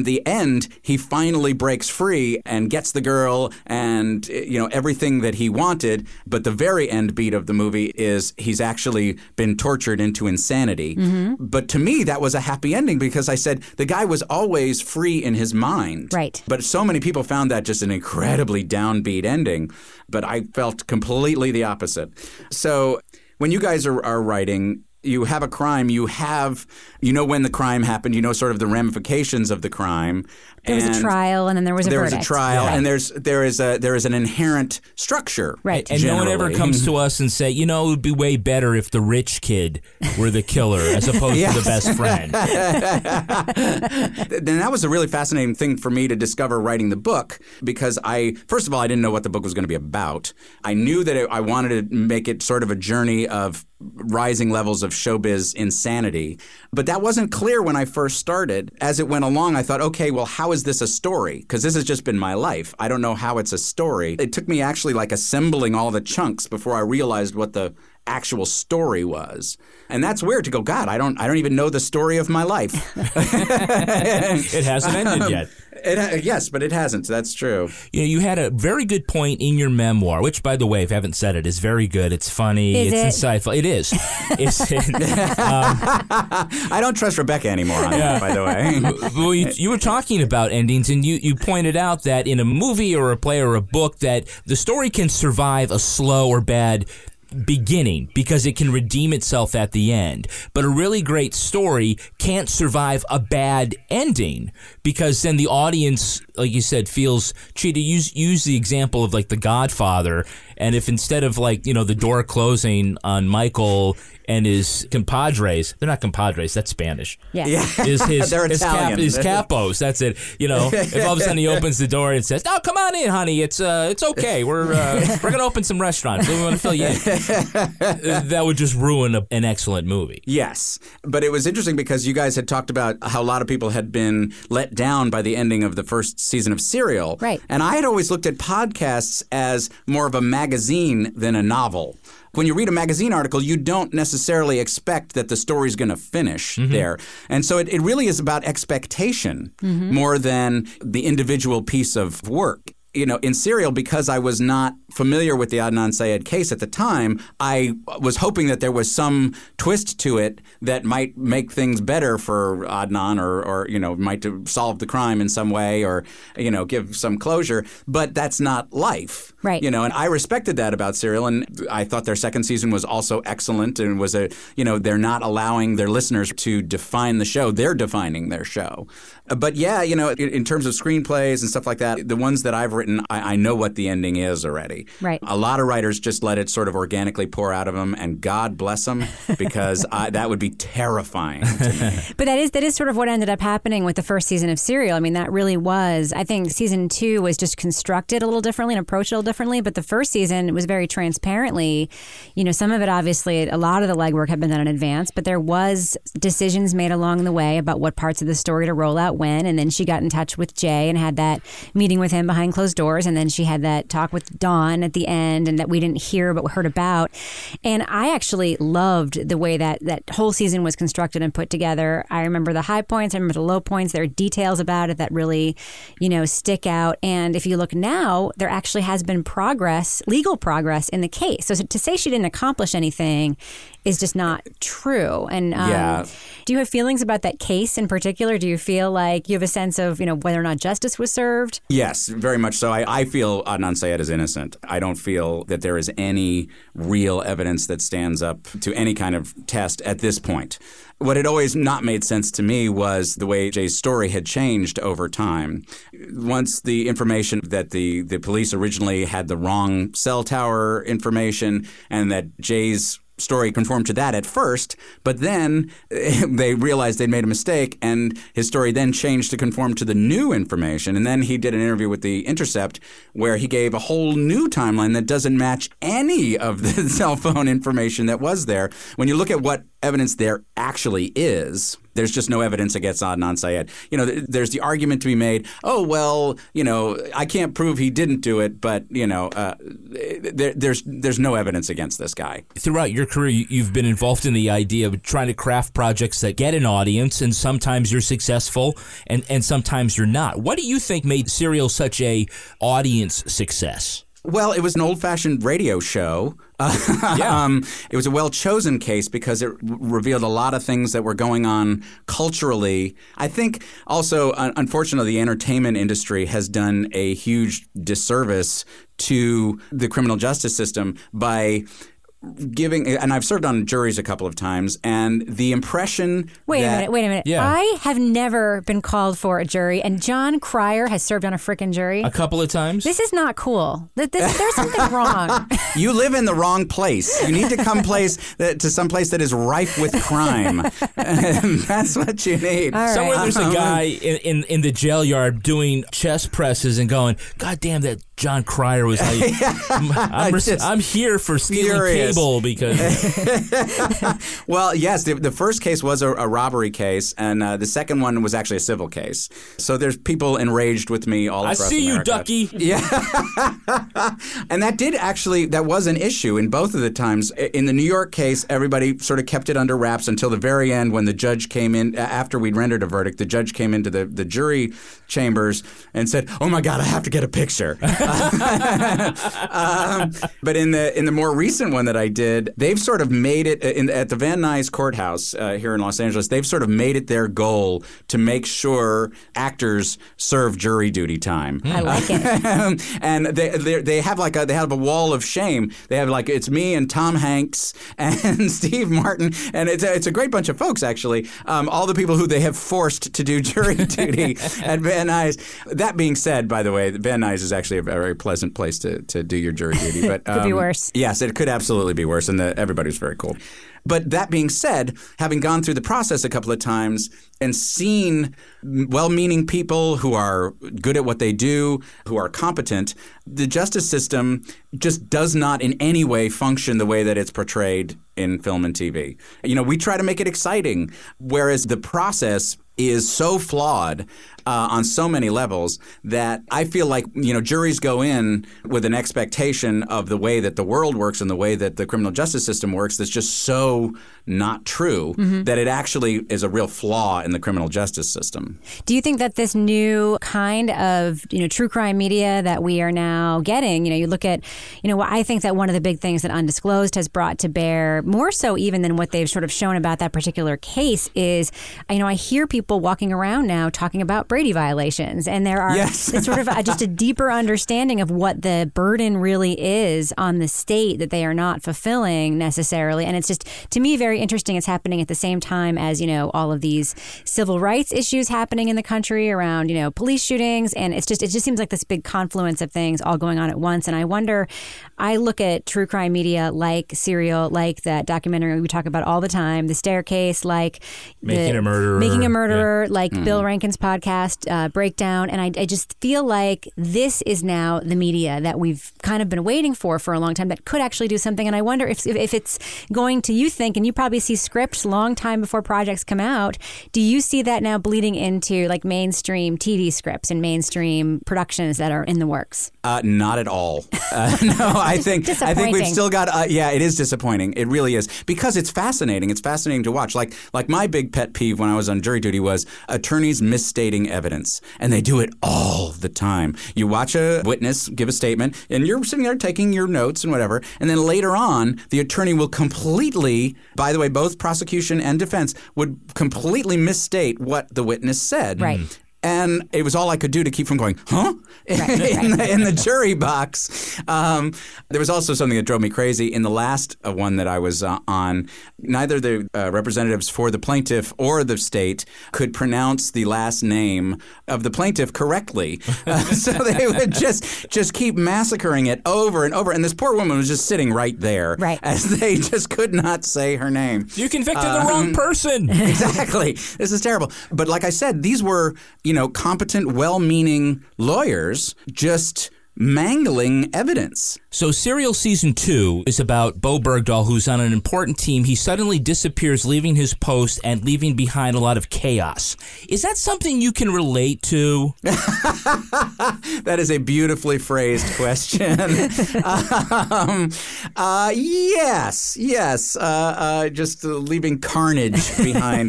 at the end, he finally breaks free and gets the girl and, you know, everything that he wanted. But the very end beat of the movie is he's actually been tortured into insanity. Mm-hmm. But to me, that was a happy ending because I said the guy was always free in his mind. Right. But so many people found that just an incredibly downbeat ending. But I felt completely the opposite. So when you guys are, are writing, you have a crime, you have, you know when the crime happened, you know sort of the ramifications of the crime. There was and a trial, and then there was a there verdict. was a trial, Yeah. and there's there is a there is an inherent structure. Right. And no one ever generally. comes to us and say, you know, it would be way better if the rich kid were the killer as opposed Yes. to the best friend. Then that was a really fascinating thing for me to discover writing the book because I, first of all, I didn't know what the book was going to be about. I knew that it, I wanted to make it sort of a journey of rising levels of showbiz insanity. But that wasn't clear when I first started. As it went along, I thought, okay, well, how is this a story? Because this has just been my life. I don't know how it's a story. It took me actually like assembling all the chunks before I realized what the actual story was. And that's weird to go, God, I don't I don't even know the story of my life. It hasn't ended yet. It ha- yes, but it hasn't. That's true. You know, you had a very good point in your memoir, which, by the way, if you haven't said it, is very good. It's funny. Is it's it? insightful. It is. It's, I don't trust Rebecca anymore on that, by the way. well, you, you were talking about endings, and you, you pointed out that in a movie or a play or a book that the story can survive a slow or bad beginning because it can redeem itself at the end. But a really great story can't survive a bad ending because then the audience, like you said, feels cheated. Use use the example of like The Godfather, and if instead of like, you know, the door closing on Michael and his compadres, they're not compadres, that's Spanish. Yeah. Yeah. Is his, They're his, cap, Italian. his capos. That's it. You know, if all of a sudden he opens the door and says, "Oh, come on in, honey. It's uh, it's okay. We're uh, we're gonna open some restaurants. We want to fill you in." That would just ruin a, an excellent movie. Yes. But it was interesting because you guys had talked about how a lot of people had been let down by the ending of the first season of Serial. Right. And I had always looked at podcasts as more of a magazine than a novel. When you read a magazine article, you don't necessarily expect that the story's going to finish mm-hmm. there. And so it, it really is about expectation mm-hmm. more than the individual piece of work. You know, in Serial, because I was not familiar with the Adnan Syed case at the time, I was hoping that there was some twist to it that might make things better for Adnan or, or you know, might solve the crime in some way or, you know, give some closure. But that's not life. Right. You know, and I respected that about Serial. And I thought their second season was also excellent and was a, you know, they're not allowing their listeners to define the show. They're defining their show. But yeah, you know, in, in terms of screenplays and stuff like that, the ones that I've written, I, I know what the ending is already. Right. A lot of writers just let it sort of organically pour out of them, and God bless them, because I, that would be terrifying to me. But that is that is sort of what ended up happening with the first season of Serial. I mean, that really was. I think season two was just constructed a little differently and approached a little differently. But the first season was very transparently, you know, some of it obviously, a lot of the legwork had been done in advance, but there was decisions made along the way about what parts of the story to roll out when. And then she got in touch with Jay and had that meeting with him behind closed doors. And then she had that talk with Dawn at the end, and that we didn't hear but heard about. And I actually loved the way that that whole season was constructed and put together. I remember the high points. I remember the low points. There are details about it that really, you know, stick out. And if you look now, there actually has been progress, legal progress in the case. So to say she didn't accomplish anything is just not true. And um, Yeah. do you have feelings about that case in particular? Do you feel like you have a sense of, you know, whether or not justice was served? Yes, very much so. I, I feel Adnan Syed is innocent. I don't feel that there is any real evidence that stands up to any kind of test at this point. What had always not made sense to me was the way Jay's story had changed over time. Once the information that the, the police originally had the wrong cell tower information and that Jay's story conformed to that at first, but then they realized they'd made a mistake, and his story then changed to conform to the new information. And then he did an interview with The Intercept where he gave a whole new timeline that doesn't match any of the cell phone information that was there. When you look at what evidence there actually is. There's just no evidence against Adnan Syed. You know, th- there's the argument to be made, oh, well, you know, I can't prove he didn't do it, but, you know, uh, there, there's there's no evidence against this guy. Throughout your career, you- you've been involved in the idea of trying to craft projects that get an audience, and sometimes you're successful and, and sometimes you're not. What do you think made Serial such a audience success? Well, it was an old-fashioned radio show. Uh, Yeah. um, it was a well-chosen case because it r- revealed a lot of things that were going on culturally. I think also, uh, unfortunately, the entertainment industry has done a huge disservice to the criminal justice system by giving, and I've served on juries a couple of times, and the impression Wait that, a minute, wait a minute. Yeah. I have never been called for a jury, and John Cryer has served on a frickin' jury. A couple of times? This is not cool. Th- this- There's something wrong. You live in the wrong place. You need to come place that, to some place that is rife with crime. And that's what you need. All right. Somewhere there's a Um, guy in, in, in the jail yard doing chest presses and going, God damn, that John Cryer was like, I'm, I'm, res- Just I'm here for stealing furious. cable because Well, yes, the, the first case was a, a robbery case, and uh, the second one was actually a civil case. So there's people enraged with me all I across see you, America. Ducky. Yeah. And that did actually, that was an issue in both of the times. I- In the New York case, everybody sort of kept it under wraps until the very end when the judge came in, a- after we'd rendered a verdict, the judge came into the, the jury chambers and said, oh my God, I have to get a picture. um, but in the in the more recent one that I did, they've sort of made it, in, at the Van Nuys Courthouse uh, here in Los Angeles, they've sort of made it their goal to make sure actors serve jury duty time. I like it. And they they they have like a they have a wall of shame. They have like it's me and Tom Hanks and Steve Martin, and it's a, it's a great bunch of folks actually. Um, all the people who they have forced to do jury duty at Van Nuys. That being said, by the way, Van Nuys is actually a very pleasant place to, to do your jury duty. But Could be um, worse. Yes, it could absolutely be worse, and the, everybody was very cool. But that being said, having gone through the process a couple of times and seen well-meaning people who are good at what they do, who are competent, the justice system just does not in any way function the way that it's portrayed in film and T V. You know, we try to make it exciting, whereas the process is so flawed uh, on so many levels that I feel like, you know, juries go in with an expectation of the way that the world works and the way that the criminal justice system works that's just so not true Mm-hmm. that it actually is a real flaw in the criminal justice system. Do you think that this new kind of, you know, true crime media that we are now getting, you know, you look at, you know, I think that one of the big things that Undisclosed has brought to bear, more so even than what they've sort of shown about that particular case, is, you know, I hear people walking around now talking about Brady violations, and there are Yes. it's sort of a, just a deeper understanding of what the burden really is on the state that they are not fulfilling necessarily. And it's just, to me, very interesting. It's happening at the same time as, you know, all of these civil rights issues happening in the country around, you know, police shootings. And it's just, it just seems like this big confluence of things all going on at once. And I wonder, I look at true crime media like Serial, like that documentary we talk about all the time, The Staircase, like Making the, a Murderer. Making a Murderer, Yeah. like Bill Rankin's podcast, uh, Breakdown. And I, I just feel like this is now the media that we've kind of been waiting for for a long time that could actually do something. And I wonder if, if it's going to, you think, and you probably see scripts long time before projects come out, do you see that now bleeding into like mainstream T V scripts and mainstream productions that are in the works? Uh, not at all. Uh, no, I think I think we've Disappointing. still got. Uh, yeah, it is disappointing. It really is because it's fascinating. It's fascinating to watch. Like like my big pet peeve when I was on jury duty was attorneys misstating evidence, and they do it all the time. You watch a witness give a statement, and you're sitting there taking your notes and whatever, and then later on, the attorney will completely. By the way, both prosecution and defense would completely misstate what the witness said. Right. And it was all I could do to keep from going, huh? Right, in, right. the, in the jury box. Um, there was also something that drove me crazy. In the last uh, one that I was uh, on, neither the uh, representatives for the plaintiff or the state could pronounce the last name of the plaintiff correctly. Uh, so they would just just keep massacring it over and over. And this poor woman was just sitting right there Right. as they just could not say her name. You convicted the Um, wrong person. Exactly. This is terrible. But like I said, these were, you know, competent, well-meaning lawyers just mangling evidence. So Serial Season two is about Bo Bergdahl, who's on an important team. He suddenly disappears, leaving his post and leaving behind a lot of chaos. Is that something you can relate to? That is a beautifully phrased question. um, uh, yes, yes. Uh, uh, just uh, leaving carnage behind.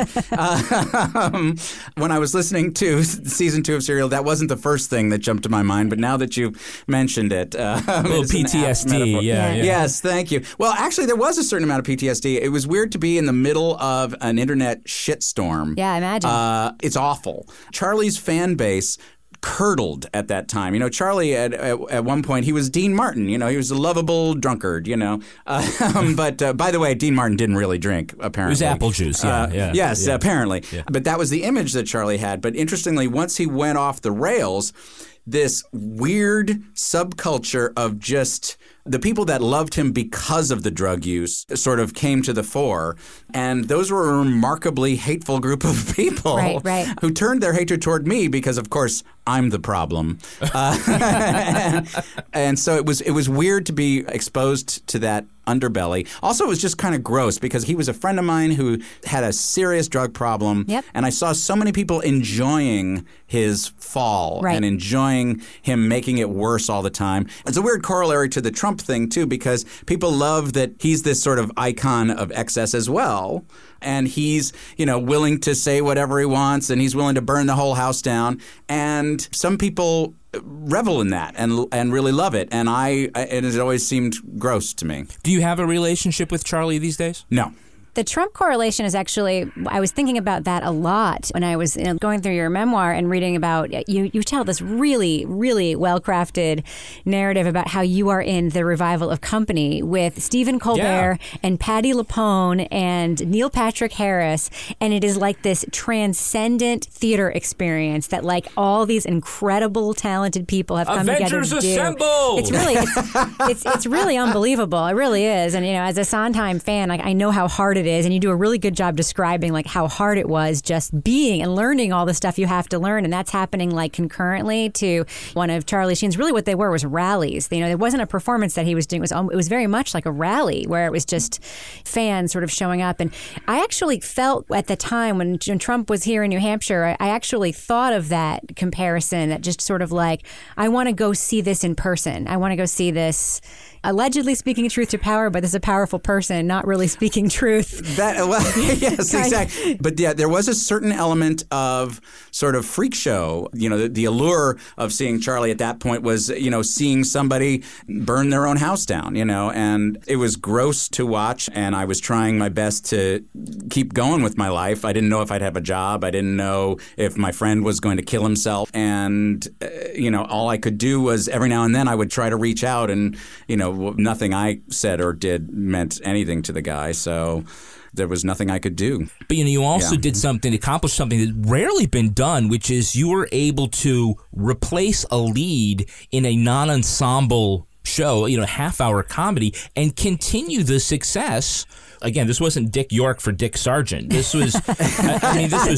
uh, um, when I was listening to Season two of Serial, that wasn't the first thing that jumped to my mind, but now that you mentioned it. Uh, a little P T S D, yeah, yeah. Yes, thank you. Well, actually, there was a certain amount of P T S D. It was weird to be in the middle of an internet shitstorm. Yeah, imagine. Uh, it's awful. Charlie's fan base curdled at that time. You know, Charlie, at, at, at one point, he was Dean Martin. You know, he was a lovable drunkard, you know. Uh, but, uh, by the way, Dean Martin didn't really drink, apparently. It was apple juice, yeah. Uh, yeah yes, yeah. apparently. Yeah. But that was the image that Charlie had. But interestingly, once he went off the rails, this weird subculture of just the people that loved him because of the drug use sort of came to the fore. And those were a remarkably hateful group of people right, right. who turned their hatred toward me because, of course, I'm the problem. Uh, and, and so it was it was weird to be exposed to that underbelly. Also, it was just kind of gross because he was a friend of mine who had a serious drug problem. Yep. And I saw so many people enjoying his fall right. and enjoying him making it worse all the time. It's a weird corollary to the Trump thing, too, because people love that he's this sort of icon of excess as well. And he's, you know, willing to say whatever he wants, and he's willing to burn the whole house down. And some people revel in that and and really love it. And I, it has always seemed gross to me. Do you have a relationship with Charlie these days? No. The Trump correlation is actually, I was thinking about that a lot when I was you know, going through your memoir and reading about, you You tell this really, really well-crafted narrative about how you are in the revival of Company with Stephen Colbert yeah. and Patti LuPone and Neil Patrick Harris. And it is like this transcendent theater experience that like all these incredible, talented people have come Avengers together to Assemble! do. It's really, it's, it's, it's really unbelievable. It really is. And, you know, as a Sondheim fan, like I know how hard it is, and you do a really good job describing like how hard it was just being and learning all the stuff you have to learn, and that's happening like concurrently to one of Charlie Sheen's. Really, what they were was rallies. You know, it wasn't a performance that he was doing. It was it was very much like a rally where it was just fans sort of showing up. And I actually felt at the time when, when Trump was here in New Hampshire, I, I actually thought of that comparison. That just sort of like I want to go see this in person. I want to go see this. Allegedly speaking truth to power, but this is a powerful person not really speaking truth. That well, yes, exactly. But yeah, there was a certain element of sort of freak show. You know, the, the allure of seeing Charlie at that point was, you know, seeing somebody burn their own house down. You know, and it was gross to watch. And I was trying my best to keep going with my life. I didn't know if I'd have a job. I didn't know if my friend was going to kill himself. And uh, you know, all I could do was every now and then I would try to reach out and, you know. Nothing I said or did meant anything to the guy, so there was nothing I could do. But you know, you also yeah. did something, accomplished something that's rarely been done, which is you were able to replace a lead in a non-ensemble show, you know, half-hour comedy, and continue the success. Again, this wasn't Dick York for Dick Sargent. This was, I, I mean, this was,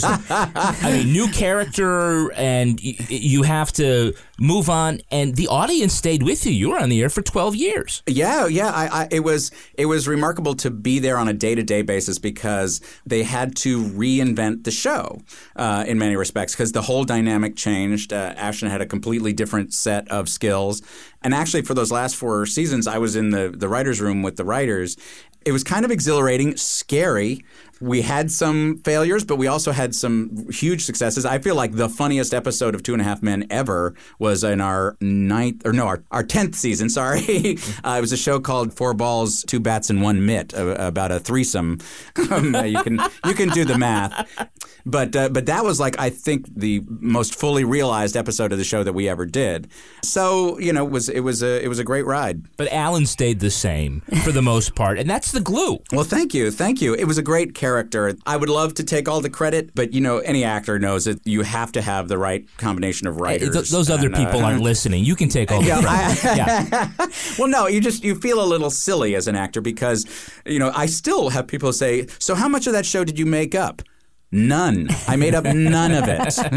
I mean, new character, and y- you have to move on. And the audience stayed with you. You were on the air for twelve years. Yeah, yeah. I, I, it was it was remarkable to be there on a day-to-day basis because they had to reinvent the show uh, in many respects because the whole dynamic changed. Uh, Ashton had a completely different set of skills. And actually, for those last four seasons, I was in the, the writer's room with the writers. It was kind of exhilarating, scary. We had some failures, but we also had some huge successes. I feel like the funniest episode of Two and a Half Men ever was in our ninth, or no, our, our tenth season, sorry. uh, it was a show called Four Balls, Two Bats, and One Mitt, uh, about a threesome. um, you can you can do the math. But uh, but that was like, I think, the most fully realized episode of the show that we ever did. So, you know, it was, it was, a, it was a great ride. But Alan stayed the same for the most part, and that's the glue. Well, thank you. Thank you. It was a great character. I would love to take all the credit, but, you know, any actor knows that you have to have the right combination of writers. Th- those other and, people uh, aren't listening. You can take all the Yeah, credit. I- yeah. Well, no, you just you feel a little silly as an actor because, you know, I still have people say, so how much of that show did you make up? None. I made up none of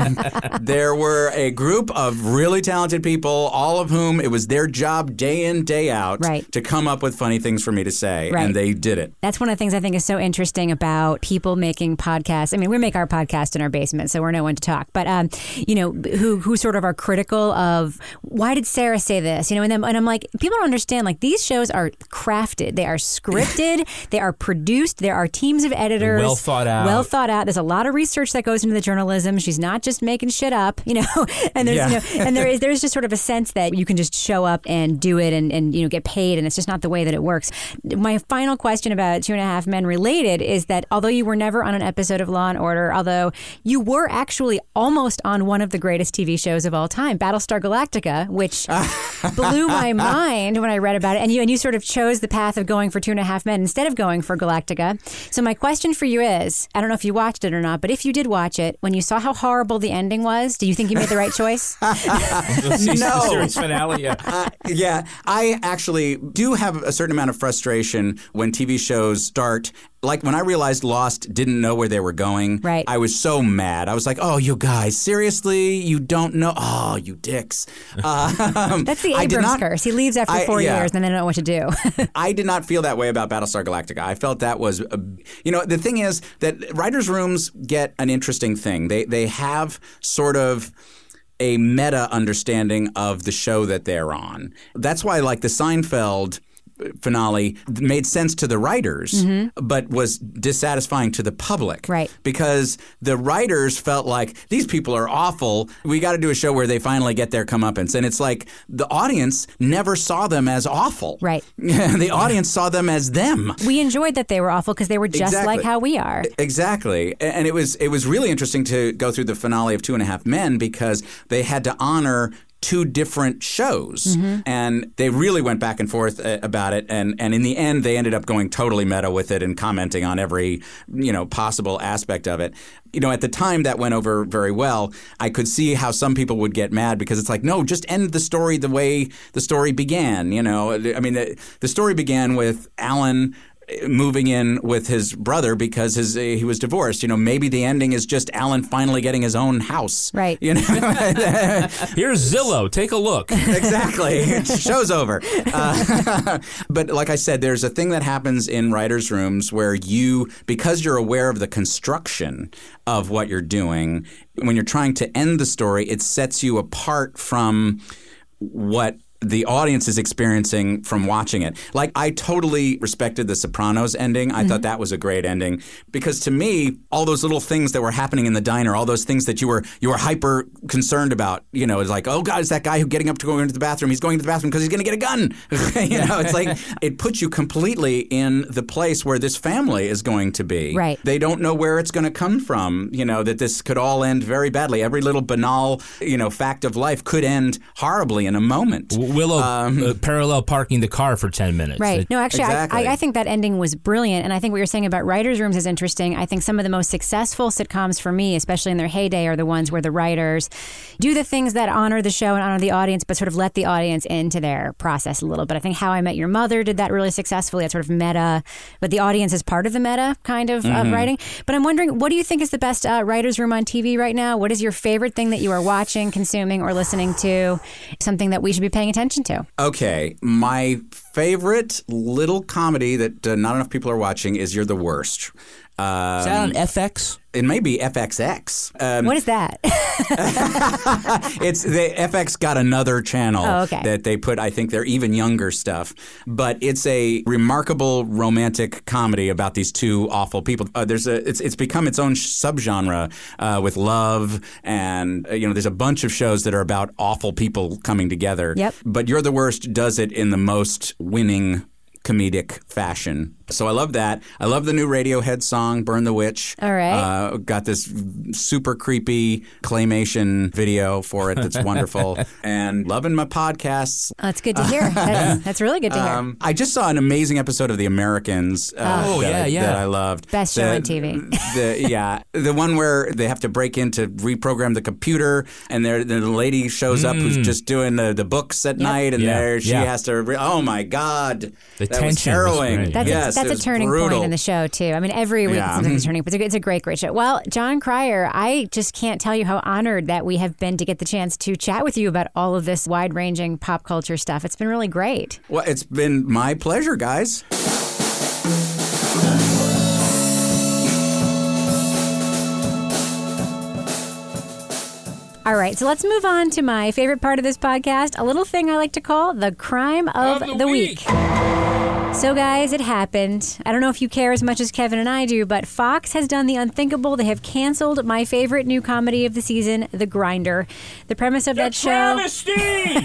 it. There were a group of really talented people, all of whom it was their job day in, day out Right. to come up with funny things for me to say. Right. And they did it. That's one of the things I think is so interesting about people making podcasts. I mean, we make our podcast in our basement, so we're no one to talk. But, um, you know, who who sort of are critical of, why did Sarah say this? You know, and, then, and I'm like, people don't understand, like, these shows are crafted. They are scripted. They are produced. There are teams of editors. Well thought out. Well thought out. There's a lot of research that goes into the journalism. She's not just making shit up, you know. And there's, Yeah. you know, and there is there's just sort of a sense that you can just show up and do it and, and you know get paid, and it's just not the way that it works. My final question about Two and a Half Men related is that although you were never on an episode of Law and Order, although you were actually almost on one of the greatest T V shows of all time, Battlestar Galactica, which blew my mind when I read about it. And you and you sort of chose the path of going for Two and a Half Men instead of going for Galactica. So my question for you is, I don't know if you watched it or not, but if you did watch it, when you saw how horrible the ending was, do you think you made the right choice? You'll see No. the series finale. Yeah. Uh, yeah, I actually do have a certain amount of frustration when T V shows start. Like when I realized Lost didn't know where they were going, Right. I was so mad. I was like, oh, you guys, seriously? You don't know? Oh, you dicks. Um, That's the I did Abrams not- curse. He leaves after I- four yeah. years and then they don't know what to do. I did not feel that way about Battlestar Galactica. I felt that was, a, you know, the thing is that writers' rooms get an interesting thing. They they have sort of a meta understanding of the show that they're on. That's why, like the Seinfeld finale made sense to the writers, but was dissatisfying to the public. Right. Because the writers felt like these people are awful. We got to do a show where they finally get their comeuppance. And it's like the audience never saw them as awful. Right. The audience saw them as them. We enjoyed that they were awful because they were just Exactly. like how we are. Exactly. And it was it was really interesting to go through the finale of Two and a Half Men because they had to honor two different shows. Mm-hmm. And they really went back and forth uh, about it. And, and in the end, they ended up going totally meta with it and commenting on every, you know, possible aspect of it. You know, at the time that went over very well. I could see how some people would get mad because it's like, no, just end the story the way the story began. You know, I mean, the, the story began with Alan moving in with his brother because his uh, he was divorced. You know, maybe the ending is just Alan finally getting his own house. Right. You know, Here's Zillow. Take a look. exactly. Show's over. Uh, but like I said, there's a thing that happens in writers' rooms where you, because you're aware of the construction of what you're doing, when you're trying to end the story, it sets you apart from what the audience is experiencing from watching it. Like, I totally respected the Sopranos ending. I mm-hmm. thought that was a great ending because to me, all those little things that were happening in the diner, all those things that you were you were hyper concerned about, you know, it's like, oh God, it's that guy who getting up to go into the bathroom. He's going to the bathroom because he's going to get a gun. You know, it's like it puts you completely in the place where this family is going to be. Right. They don't know where it's going to come from. You know, that this could all end very badly. Every little banal, you know, fact of life could end horribly in a moment. Willow Um, uh, parallel parking the car for ten minutes. Right. It- No, actually, Exactly. I, I think that ending was brilliant. And I think what you're saying about writers' rooms is interesting. I think some of the most successful sitcoms for me, especially in their heyday, are the ones where the writers do the things that honor the show and honor the audience, but sort of let the audience into their process a little bit. I think How I Met Your Mother did that really successfully. That sort of meta, but the audience is part of the meta kind of, Mm-hmm. of writing. But I'm wondering, what do you think is the best uh, writers' room on T V right now? What is your favorite thing that you are watching, consuming, or listening to? Something that we should be paying attention to? Okay, my favorite little comedy that uh, not enough people are watching is You're the Worst. Um, Is that on F X? It may be F X X. Um, What is that? it's the F X got another channel Oh, okay. that they put. I think they're even younger stuff, but it's a remarkable romantic comedy about these two awful people. Uh, there's a it's it's become its own subgenre uh, with love, and uh, you know there's a bunch of shows that are about awful people coming together. Yep. But You're the Worst does it in the most winning comedic fashion. So I love that. I love the new Radiohead song, Burn the Witch. All right. Uh, got this super creepy claymation video for it that's wonderful. And loving my podcasts. Oh, that's good to hear. That's, that's really good to hear. Um, I just saw an amazing episode of The Americans uh, Oh, that, yeah, I, yeah. that I loved. Best show on T V. The, yeah. The one where they have to break in to reprogram the computer and there the lady shows up who's just doing the, the books at night and Yeah, there she yeah. has to, re- oh my God. The That That was tension was harrowing. great. That's, Yes, a, it that's a was turning brutal. point in the show, too. I mean, every week Yeah. it's like a turning point. It's a, it's a great, great show. Well, John Cryer, I just can't tell you how honored that we have been to get the chance to chat with you about all of this wide-ranging pop culture stuff. It's been really great. Well, it's been my pleasure, guys. All right, so let's move on to my favorite part of this podcast, a little thing I like to call the crime of, Of the the week. week. So, guys, it happened. I don't know if you care as much as Kevin and I do, but Fox has done the unthinkable. They have canceled my favorite new comedy of the season, The Grinder. The premise of that show... Travesty!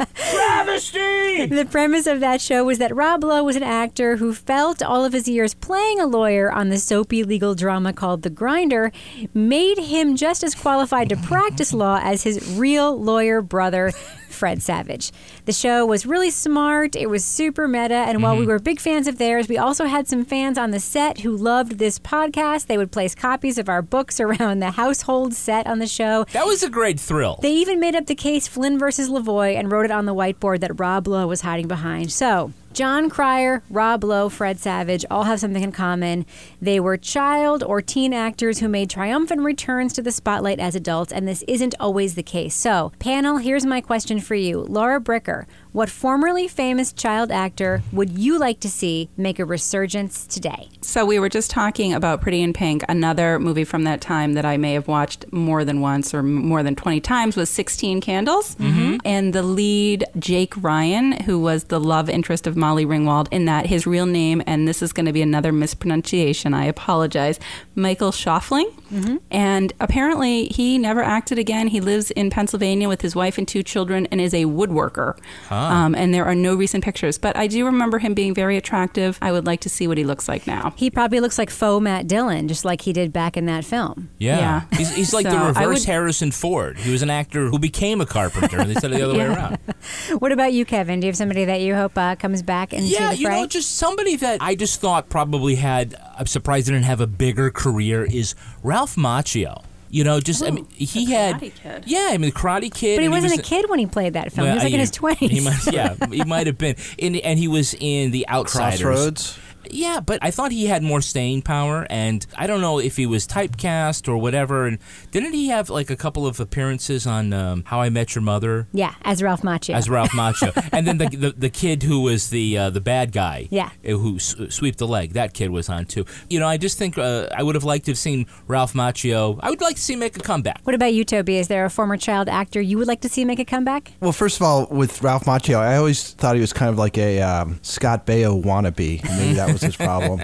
Travesty! The premise of that show was that Rob Lowe was an actor who felt all of his years playing a lawyer on the soapy legal drama called The Grinder made him just as qualified to practice law as his real lawyer brother, Fred Savage. The show was really smart. It was super meta. And while we were big fans of theirs, we also had some fans on the set who loved this podcast. They would place copies of our books around the household set on the show. That was a great thrill. They even made up the case Flynn versus Lavoie and wrote it on the whiteboard that Rob Lowe was hiding behind. So, John Cryer, Rob Lowe, Fred Savage all have something in common. They were child or teen actors who made triumphant returns to the spotlight as adults, and this isn't always the case. So, panel, here's my question for you. Laura Bricker, what formerly famous child actor would you like to see make a resurgence today? So we were just talking about Pretty in Pink. Another movie from that time that I may have watched more than once or m- more than twenty times was sixteen Candles. Mm-hmm. And the lead, Jake Ryan, who was the love interest of Molly Ringwald in that, his real name, and this is going to be another mispronunciation, I apologize, Michael Schaffling. Mm-hmm. And apparently he never acted again. He lives in Pennsylvania with his wife and two children and is a woodworker. Huh. Um, and there are no recent pictures. But I do remember him being very attractive. I would like to see what he looks like now. He probably looks like faux Matt Dillon, just like he did back in that film. Yeah. Yeah. He's, he's like So, the I reverse would- Harrison Ford. He was an actor who became a carpenter, and they said it the other way Yeah. around. What about you, Kevin? Do you have somebody that you hope uh, comes back into Yeah, the you fray? know, just somebody that I just thought probably had, I'm surprised didn't have a bigger career, is Ralph Macchio. You know, just, I mean, he the had. Karate Kid. Yeah, I mean, the Karate Kid. But he and wasn't was, a kid when he played that film. well, he was like I- in his twenties. He might, yeah, he might have been. In, and he was in The Outsiders. Crossroads. Yeah, but I thought he had more staying power, and I don't know if he was typecast or whatever. And didn't he have like a couple of appearances on um, How I Met Your Mother Yeah, as Ralph Macchio. as Ralph Macchio? And then the, the the kid who was the uh, the bad guy, Yeah. uh, who s- sweep the leg, that kid was on too. You know, I just think uh, I would have liked to have seen Ralph Macchio. I would like to see him make a comeback. What about you, Toby? Is there a former child actor you would like to see make a comeback? Well, first of all, with Ralph Macchio, I always thought he was kind of like a um, Scott Baio wannabe. Maybe that was his problem.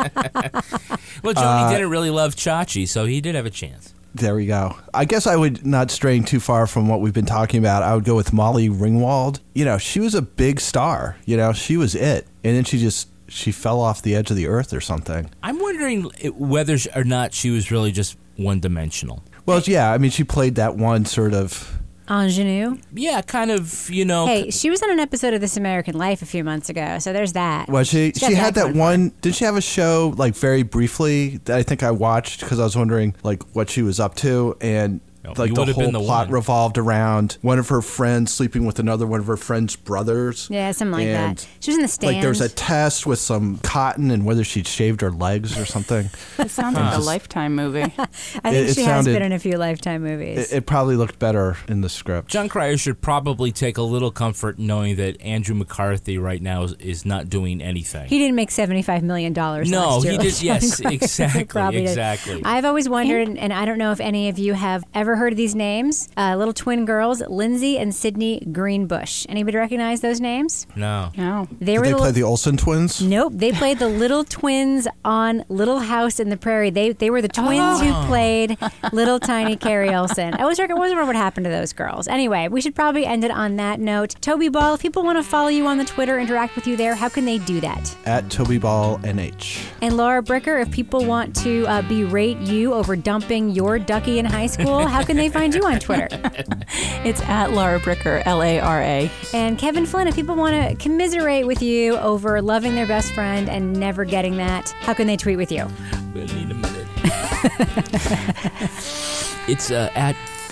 Well, Joni didn't really love Chachi, so he did have a chance. There we go. I guess I would, not straying too far from what we've been talking about, I would go with Molly Ringwald. You know, she was a big star. You know, she was it. And then she just, she fell off the edge of the earth or something. I'm wondering whether sh- or not she was really just one-dimensional. Well, yeah, I mean, she played that one sort of... Ingenue. Yeah, kind of, you know. Hey, she was on an episode of This American Life a few months ago, so there's that. Well, she She's got she had that going for one. Did she have a show like very briefly that I think I watched because I was wondering like what she was up to, and No, like you the would've whole been the plot one. revolved around one of her friends sleeping with another one of her friend's brothers. Yeah, something like And, that. She was in the stand. Like there was a test with some cotton and whether she'd shaved her legs or something. It sounds like a Lifetime movie. I think it- it she has sounded- been in a few Lifetime movies. it, it probably looked better in the script. John Cryer should probably take a little comfort knowing that Andrew McCarthy right now is, is not doing anything. he didn't make seventy-five million dollars No, last year. he like did- yes, John Cryer exactly, probably did. exactly. I've always wondered, and I don't know if any of you have ever heard of these names, uh, little twin girls, Lindsay and Sydney Greenbush. Anybody recognize those names? no. No. They Did were they the play li- the Olsen twins? Nope, they played the little twins on Little House in the Prairie. They they were the twins who played little tiny Carrie Olsen. I always wonder what happened to those girls. Anyway, we should probably end it on that note. Toby Ball, if people want to follow you on the Twitter, interact with you there, how can they do that? At Toby Ball N H. And Laura Bricker, if people want to uh, berate you over dumping your ducky in high school, how can they find you on Twitter? It's at Laura Bricker, L A R A. And Kevin Flynn, if people want to commiserate with you over loving their best friend and never getting that, how can they tweet with you? We'll need a minute. It's uh, at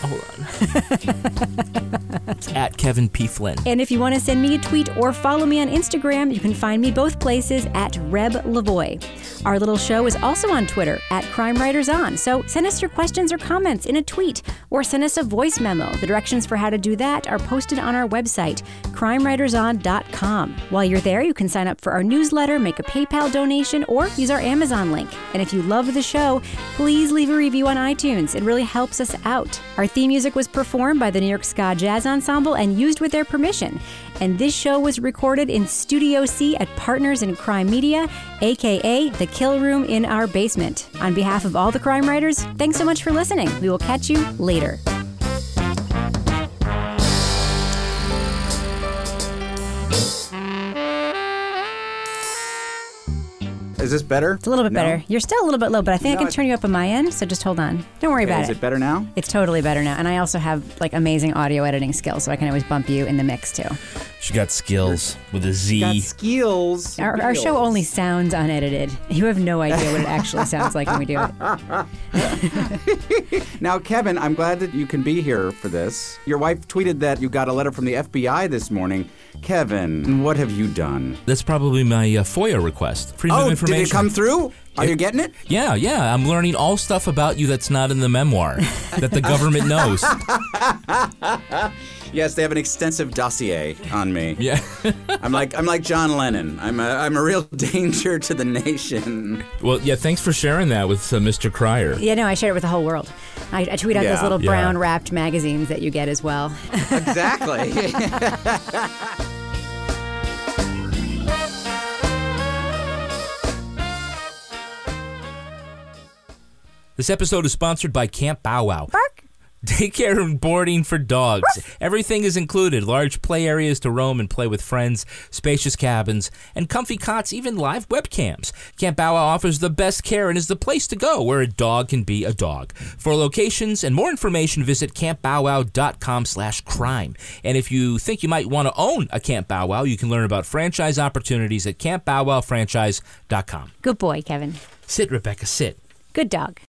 Hold on. It's at Kevin P. Flynn. And if you want to send me a tweet or follow me on Instagram, you can find me both places at Reb Lavoie. Our little show is also on Twitter at Crime Writers On. So send us your questions or comments in a tweet or send us a voice memo. The directions for how to do that are posted on our website, crime writers on dot com. While you're there, you can sign up for our newsletter, make a PayPal donation, or use our Amazon link. And if you love the show, please leave a review on iTunes. It really helps us out. Our theme music was performed by the New York Ska Jazz Ensemble and used with their permission. And this show was recorded in Studio C at Partners in Crime Media, aka the Kill Room in our basement. On behalf of all the crime writers, thanks so much for listening. We will catch you later. Is this better? It's a little bit No? better. You're still a little bit low, but I think No, I can I- turn you up on my end, so just hold on. Don't worry Okay, about is it. it better now? It's totally better now. And I also have like amazing audio editing skills, so I can always bump you in the mix too. She got skills with a Z. Got skills. Our, our show only sounds unedited. You have no idea what it actually sounds like when we do it. Now, Kevin, I'm glad that you can be here for this. Your wife tweeted that you got a letter from the F B I this morning. Kevin, what have you done? That's probably my uh, FOIA request. Freedom Oh, of did information. it come through? Are It- you getting it? Yeah, yeah. I'm learning all stuff about you that's not in the memoir that the government knows. Yes, they have an extensive dossier on me. Yeah. I'm like I'm like John Lennon. I'm a I'm a real danger to the nation. Well, yeah, thanks for sharing that with uh, Mister Cryer. Yeah, no, I share it with the whole world. I, I tweet out Yeah. those little Yeah. brown wrapped magazines that you get as well. Exactly. This episode is sponsored by Camp Bow Wow. Bark. Daycare and boarding for dogs. Everything is included. Large play areas to roam and play with friends, spacious cabins, and comfy cots, even live webcams. Camp Bow Wow offers the best care and is the place to go where a dog can be a dog. For locations and more information, visit camp bow wow dot com slash crime. And if you think you might want to own a Camp Bow Wow, you can learn about franchise opportunities at camp bow wow franchise dot com. Good boy, Kevin. Sit, Rebecca, sit. Good dog.